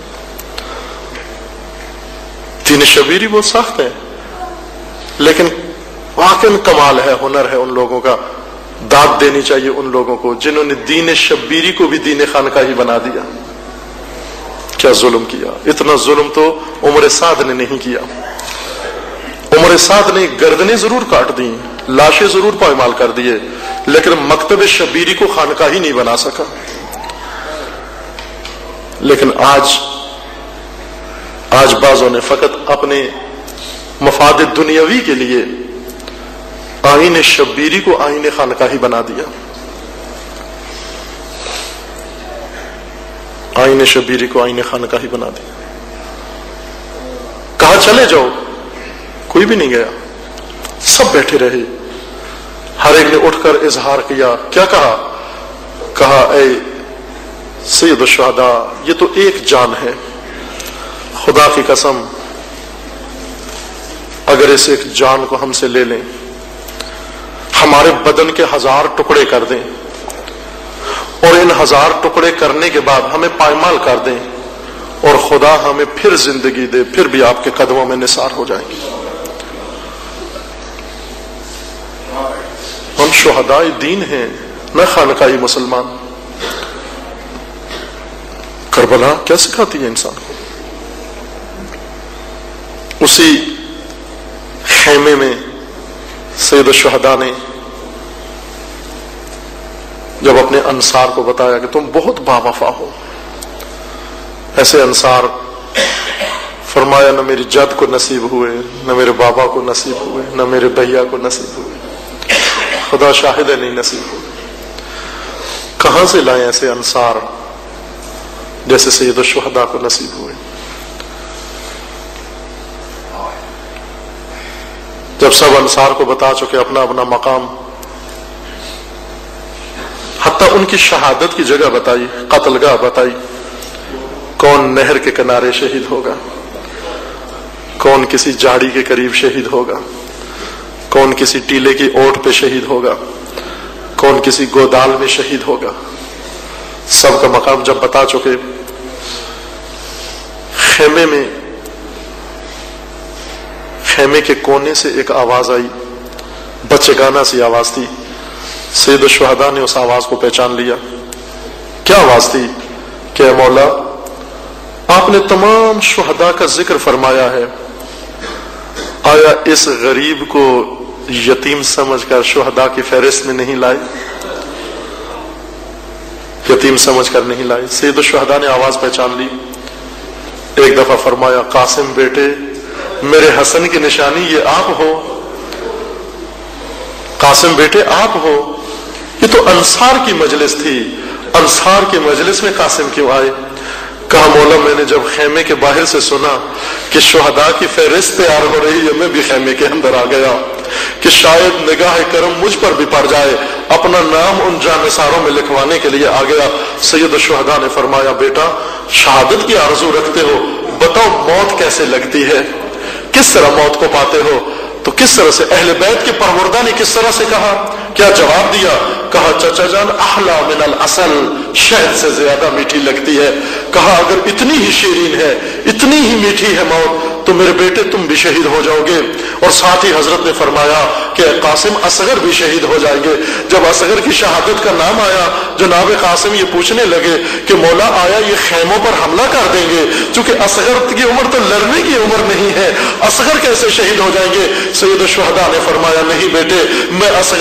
دین شبیری بہت سخت ہے، لیکن واقعاً کمال ہے، ہنر ہے ان لوگوں کا. داد دینی چاہیے ان لوگوں کو جنہوں نے دین شبیری کو بھی دین خانقاہی بنا دیا. کیا ظلم کیا! اتنا ظلم تو عمر سعد نے نہیں کیا. عمر سعد نے گردنیں ضرور کاٹ دی، لاشیں ضرور پائمال کر دیے، لیکن مکتب شبیری کو خانقاہی نہیں بنا سکا. لیکن آج بعضوں نے فقط اپنے مفاد دنیاوی کے لیے آئین شبیری کو آئین خانقاہی بنا دیا. آئین شبیری کو آئین خانقاہی بنا دیا. کہا چلے جاؤ، کوئی بھی نہیں گیا. سب بیٹھے رہے. ہر ایک نے اٹھ کر اظہار کیا. کیا کہا اے سید الشہداء، یہ تو ایک جان ہے. خدا کی قسم اگر اس ایک جان کو ہم سے لے لیں، ہمارے بدن کے 1000 ٹکڑے کر دیں اور ان 1000 ٹکڑے کرنے کے بعد ہمیں پائمال کر دیں اور خدا ہمیں پھر زندگی دے، پھر بھی آپ کے قدموں میں نثار ہو جائیں گے. ہم شہدائے دین ہیں، نہ خانقاہی مسلمان. کربلا کیا سکھاتی ہے انسان کو؟ اسی خیمے میں سید الشہداء نے جب اپنے انصار کو بتایا کہ تم بہت باوفا ہو، ایسے انصار فرمایا نہ میری جد کو نصیب ہوئے، نہ میرے بابا کو نصیب ہوئے، نہ میرے بھیا کو نصیب ہوئے، خدا شاہد ہے نہیں نصیب ہوئے. کہاں سے لائیں ایسے انصار جیسے سید الشہداء کو نصیب ہوئے؟ جب سب انصار کو بتا چکے اپنا اپنا مقام، حتیٰ ان کی شہادت کی جگہ بتائی، قتل گاہ بتائی، کون نہر کے کنارے شہید ہوگا، کون کسی جھاڑی کے قریب شہید ہوگا، کون کسی ٹیلے کی اوٹ پہ شہید ہوگا، کون کسی گودال میں شہید ہوگا. سب کا مقام جب بتا چکے، خیمے کے کونے سے ایک آواز آئی، بچگانہ سی آواز تھی. سید الشہداء نے اس آواز کو پہچان لیا. کیا آواز تھی؟ کہ اے مولا، آپ نے تمام شہداء کا ذکر فرمایا ہے، آیا اس غریب کو یتیم سمجھ کر شہداء کی فہرست میں نہیں لائے؟ یتیم سمجھ کر نہیں لائے. سید الشہداء نے آواز پہچان لی. ایک دفعہ فرمایا قاسم بیٹے، میرے حسن کی نشانی یہ آپ ہو. قاسم بیٹے آپ ہو. یہ تو انصار کی مجلس تھی، انصار کی مجلس میں قاسم کیوں آئے؟ کہا مولا میں نے جب خیمے کے باہر سے سنا کہ شہداء کی فہرست تیار ہو رہی ہے، میں بھی خیمے کے اندر آ گیا کہ شاید نگاہ کرم مجھ پر بھی پڑ جائے. اپنا نام ان جانثاروں میں لکھوانے کے لیے آ گیا. سید الشہداء نے فرمایا بیٹا شہادت کی آرزو رکھتے ہو، بتاؤ موت کیسے لگتی ہے، کس طرح موت کو پاتے ہو؟ تو کس طرح سے اہل بیت کے پروردہ نے کس طرح سے کہا، کیا جواب دیا؟ کہا چچا جان احلا من العسل، شہد سے زیادہ میٹھی لگتی ہے. کہا اگر اتنی ہی شیرین ہے، اتنی ہی میٹھی ہے موت، تو میرے بیٹے تم بھی شہید ہو جاؤ گے. اور ساتھ ہی حضرت نے فرمایا کہ قاسم اصغر بھی شہید ہو جائیں گے. جب اصغر کی شہادت کا نام آیا، جناب قاسم یہ پوچھنے لگے کہ مولا آیا یہ خیموں پر حملہ کر دیں گے؟ چونکہ اصغر کی عمر تو لڑنے کی عمر نہیں ہے، اصغر کیسے شہید ہو جائیں گے؟ سید الشہداء نے فرمایا نہیں بیٹے، میں اصغر کو اپنے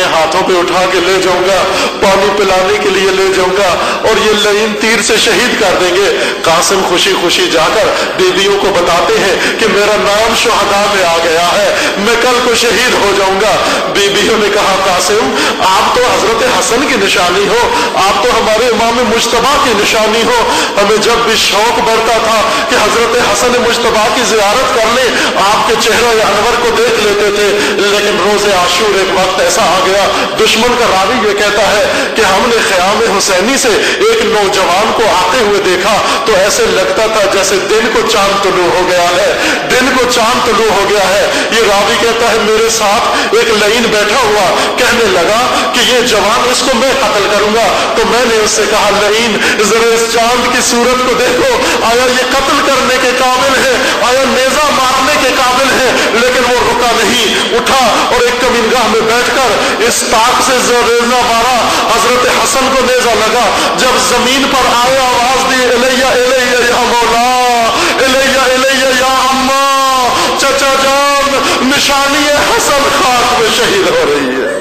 اپنے ہاتھوں پہ اٹھا کے لے جاؤں گا، پانی پلانے کے لیے لے جاؤں گا اور یہ لعین تیر سے شہید کر دیں گے۔ قاسم خوشی خوشی جا کر بیویوں کو بتاتے ہیں کہ میرا نام شہداء میں آ گیا ہے، میں کل کو شہید ہو جاؤں گا۔ بیویوں نے کہا قاسم آپ تو حضرت حسن کی نشانی ہو، آپ تو ہمارے امام مجتبیٰ کی نشانی ہو، ہمیں جب بھی شوق بڑھتا تھا کہ حضرت حسن مجتبیٰ کی زیارت کر لیں، آپ کے چہرہ انور کو دیکھ لیتے تھے، لیکن روز عاشور ایک وقت ایسا آ گیا، دشمن کا راوی یہ کہتا ہے کہ ہم نے خیام حسینی سے ایک نوجوان کو آتے ہوئے دیکھا تو ایسے لگتا تھا جیسے دن کو چاند طلوع ہو گیا ہے، دن کو چاند طلوع ہو گیا ہے۔ یہ راوی کہتا ہے میرے ساتھ ایک لعین بیٹھا ہوا، کہنے لگا کہ یہ جوان اس کو میں قتل کروں گا، تو میں نے اس سے کہا لعین ذرا اس چاند کی صورت کو دیکھو، آیا یہ قتل کرنے کے قابل ہے، آیا نیزہ مارنے کے قابل ہے؟ لیکن وہ رکا نہیں، اٹھا اور ایک کمینگاہ میں بیٹھ کر اس طاق سے نیزہ مارا، حضرت حسن کو نیزہ لگا، جب زمین پر آئے آواز دی الیہ الیہ یا مولا، الیہ الیہ یا اماں، چچا جان نشانی حسن خاک میں شہید ہو رہی ہے۔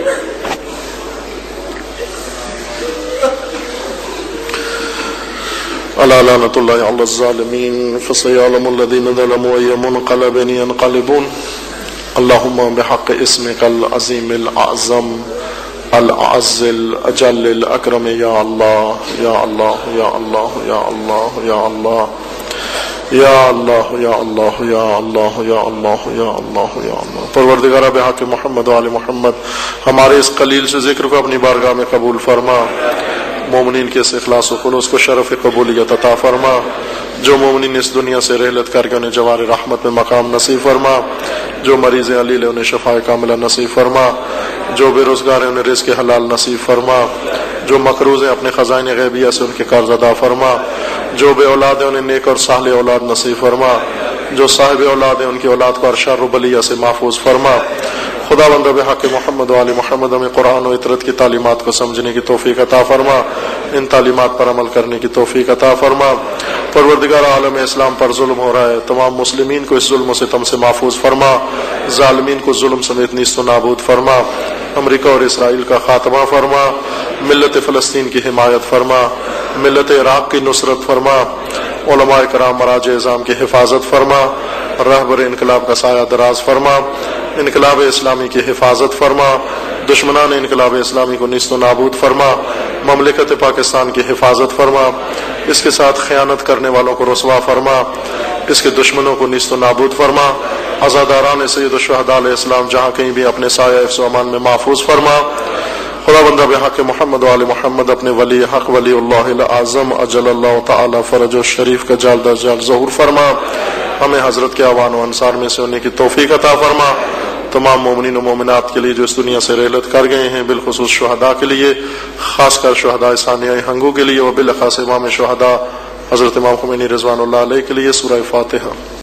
الا لعنۃ اللہ علی الظالمین فسيعلم الذین ظلموا أي منقلب ينقلبون اللهم بحق اسمك العظیم الاعظم العز الاجل الاکرم یا اللہ یا اللہ یا اللہ یا اللہ یا اللہ یا اللہ یا اللہ یا اللہ یا اللہ یا اللہ یا اللہ۔ پروردگار بحق محمد و آل محمد ہمارے اس قلیل سے ذکر کو اپنی بارگاہ میں قبول فرما، مومنین کے اس اخلاص و خلوص کو شرف قبولیت عطا فرما، جو مومنین اس دنیا سے رحلت کر کے انہیں جوار رحمت میں مقام نصیب فرما، جو مریض علیل ہے انہیں شفاء کاملہ نصیب فرما، جو بے روزگار ہیں انہیں رزق حلال نصیب فرما، جو مقروض ہیں اپنے خزائن غیبیہ سے ان کے قرض ادا فرما، جو بے اولاد ہیں انہیں نیک اور صالح اولاد نصیب فرما، جو صاحب اولاد ہیں ان کی اولاد کو ہر شر و بلیہ سے محفوظ فرما۔ خدا بندہ بحق محمد و آل محمد ہمیں قرآن و اطرت کی تعلیمات کو سمجھنے کی توفیق عطا فرما، ان تعلیمات پر عمل کرنے کی توفیق عطا فرما۔ پروردگار عالم اسلام پر ظلم ہو رہا ہے، تمام مسلمین کو اس ظلم و ستم سے محفوظ فرما، ظالمین کو ظلم سمیت نیست و نابود فرما، امریکہ اور اسرائیل کا خاتمہ فرما، ملت فلسطین کی حمایت فرما، ملت عراق کی نصرت فرما، علماء کرام مراجع اعظام کی حفاظت فرما، رہبر انقلاب کا سایہ دراز فرما، انقلاب اسلامی کی حفاظت فرما، دشمنان انقلاب اسلامی کو نیست و نابود فرما، مملکت پاکستان کی حفاظت فرما، اس کے ساتھ خیانت کرنے والوں کو رسوا فرما، اس کے دشمنوں کو نیست و نابود فرما، عزاداران سید الشہداء علیہ السلام جہاں کہیں بھی اپنے سایہ حفظ و امان میں محفوظ فرما۔ خدا بندہ بحق محمد و آل محمد اپنے ولی حق ولی اللہ الاعظم اجل اللہ تعالی فرج الشریف کا جلد از جلد ظہور فرما، ہمیں حضرت کے اعوان و انصار میں سے ہونے کی توفیق عطا فرما۔ تمام مومنین و مومنات کے لیے جو اس دنیا سے رحلت کر گئے ہیں، بالخصوص شہداء کے لیے، خاص کر شہداء ثانیہ ہنگو کے لیے، و بالخاص امام شہداء حضرت امام خمینی رضوان اللہ علیہ کے لیے، سورہ فاتحہ۔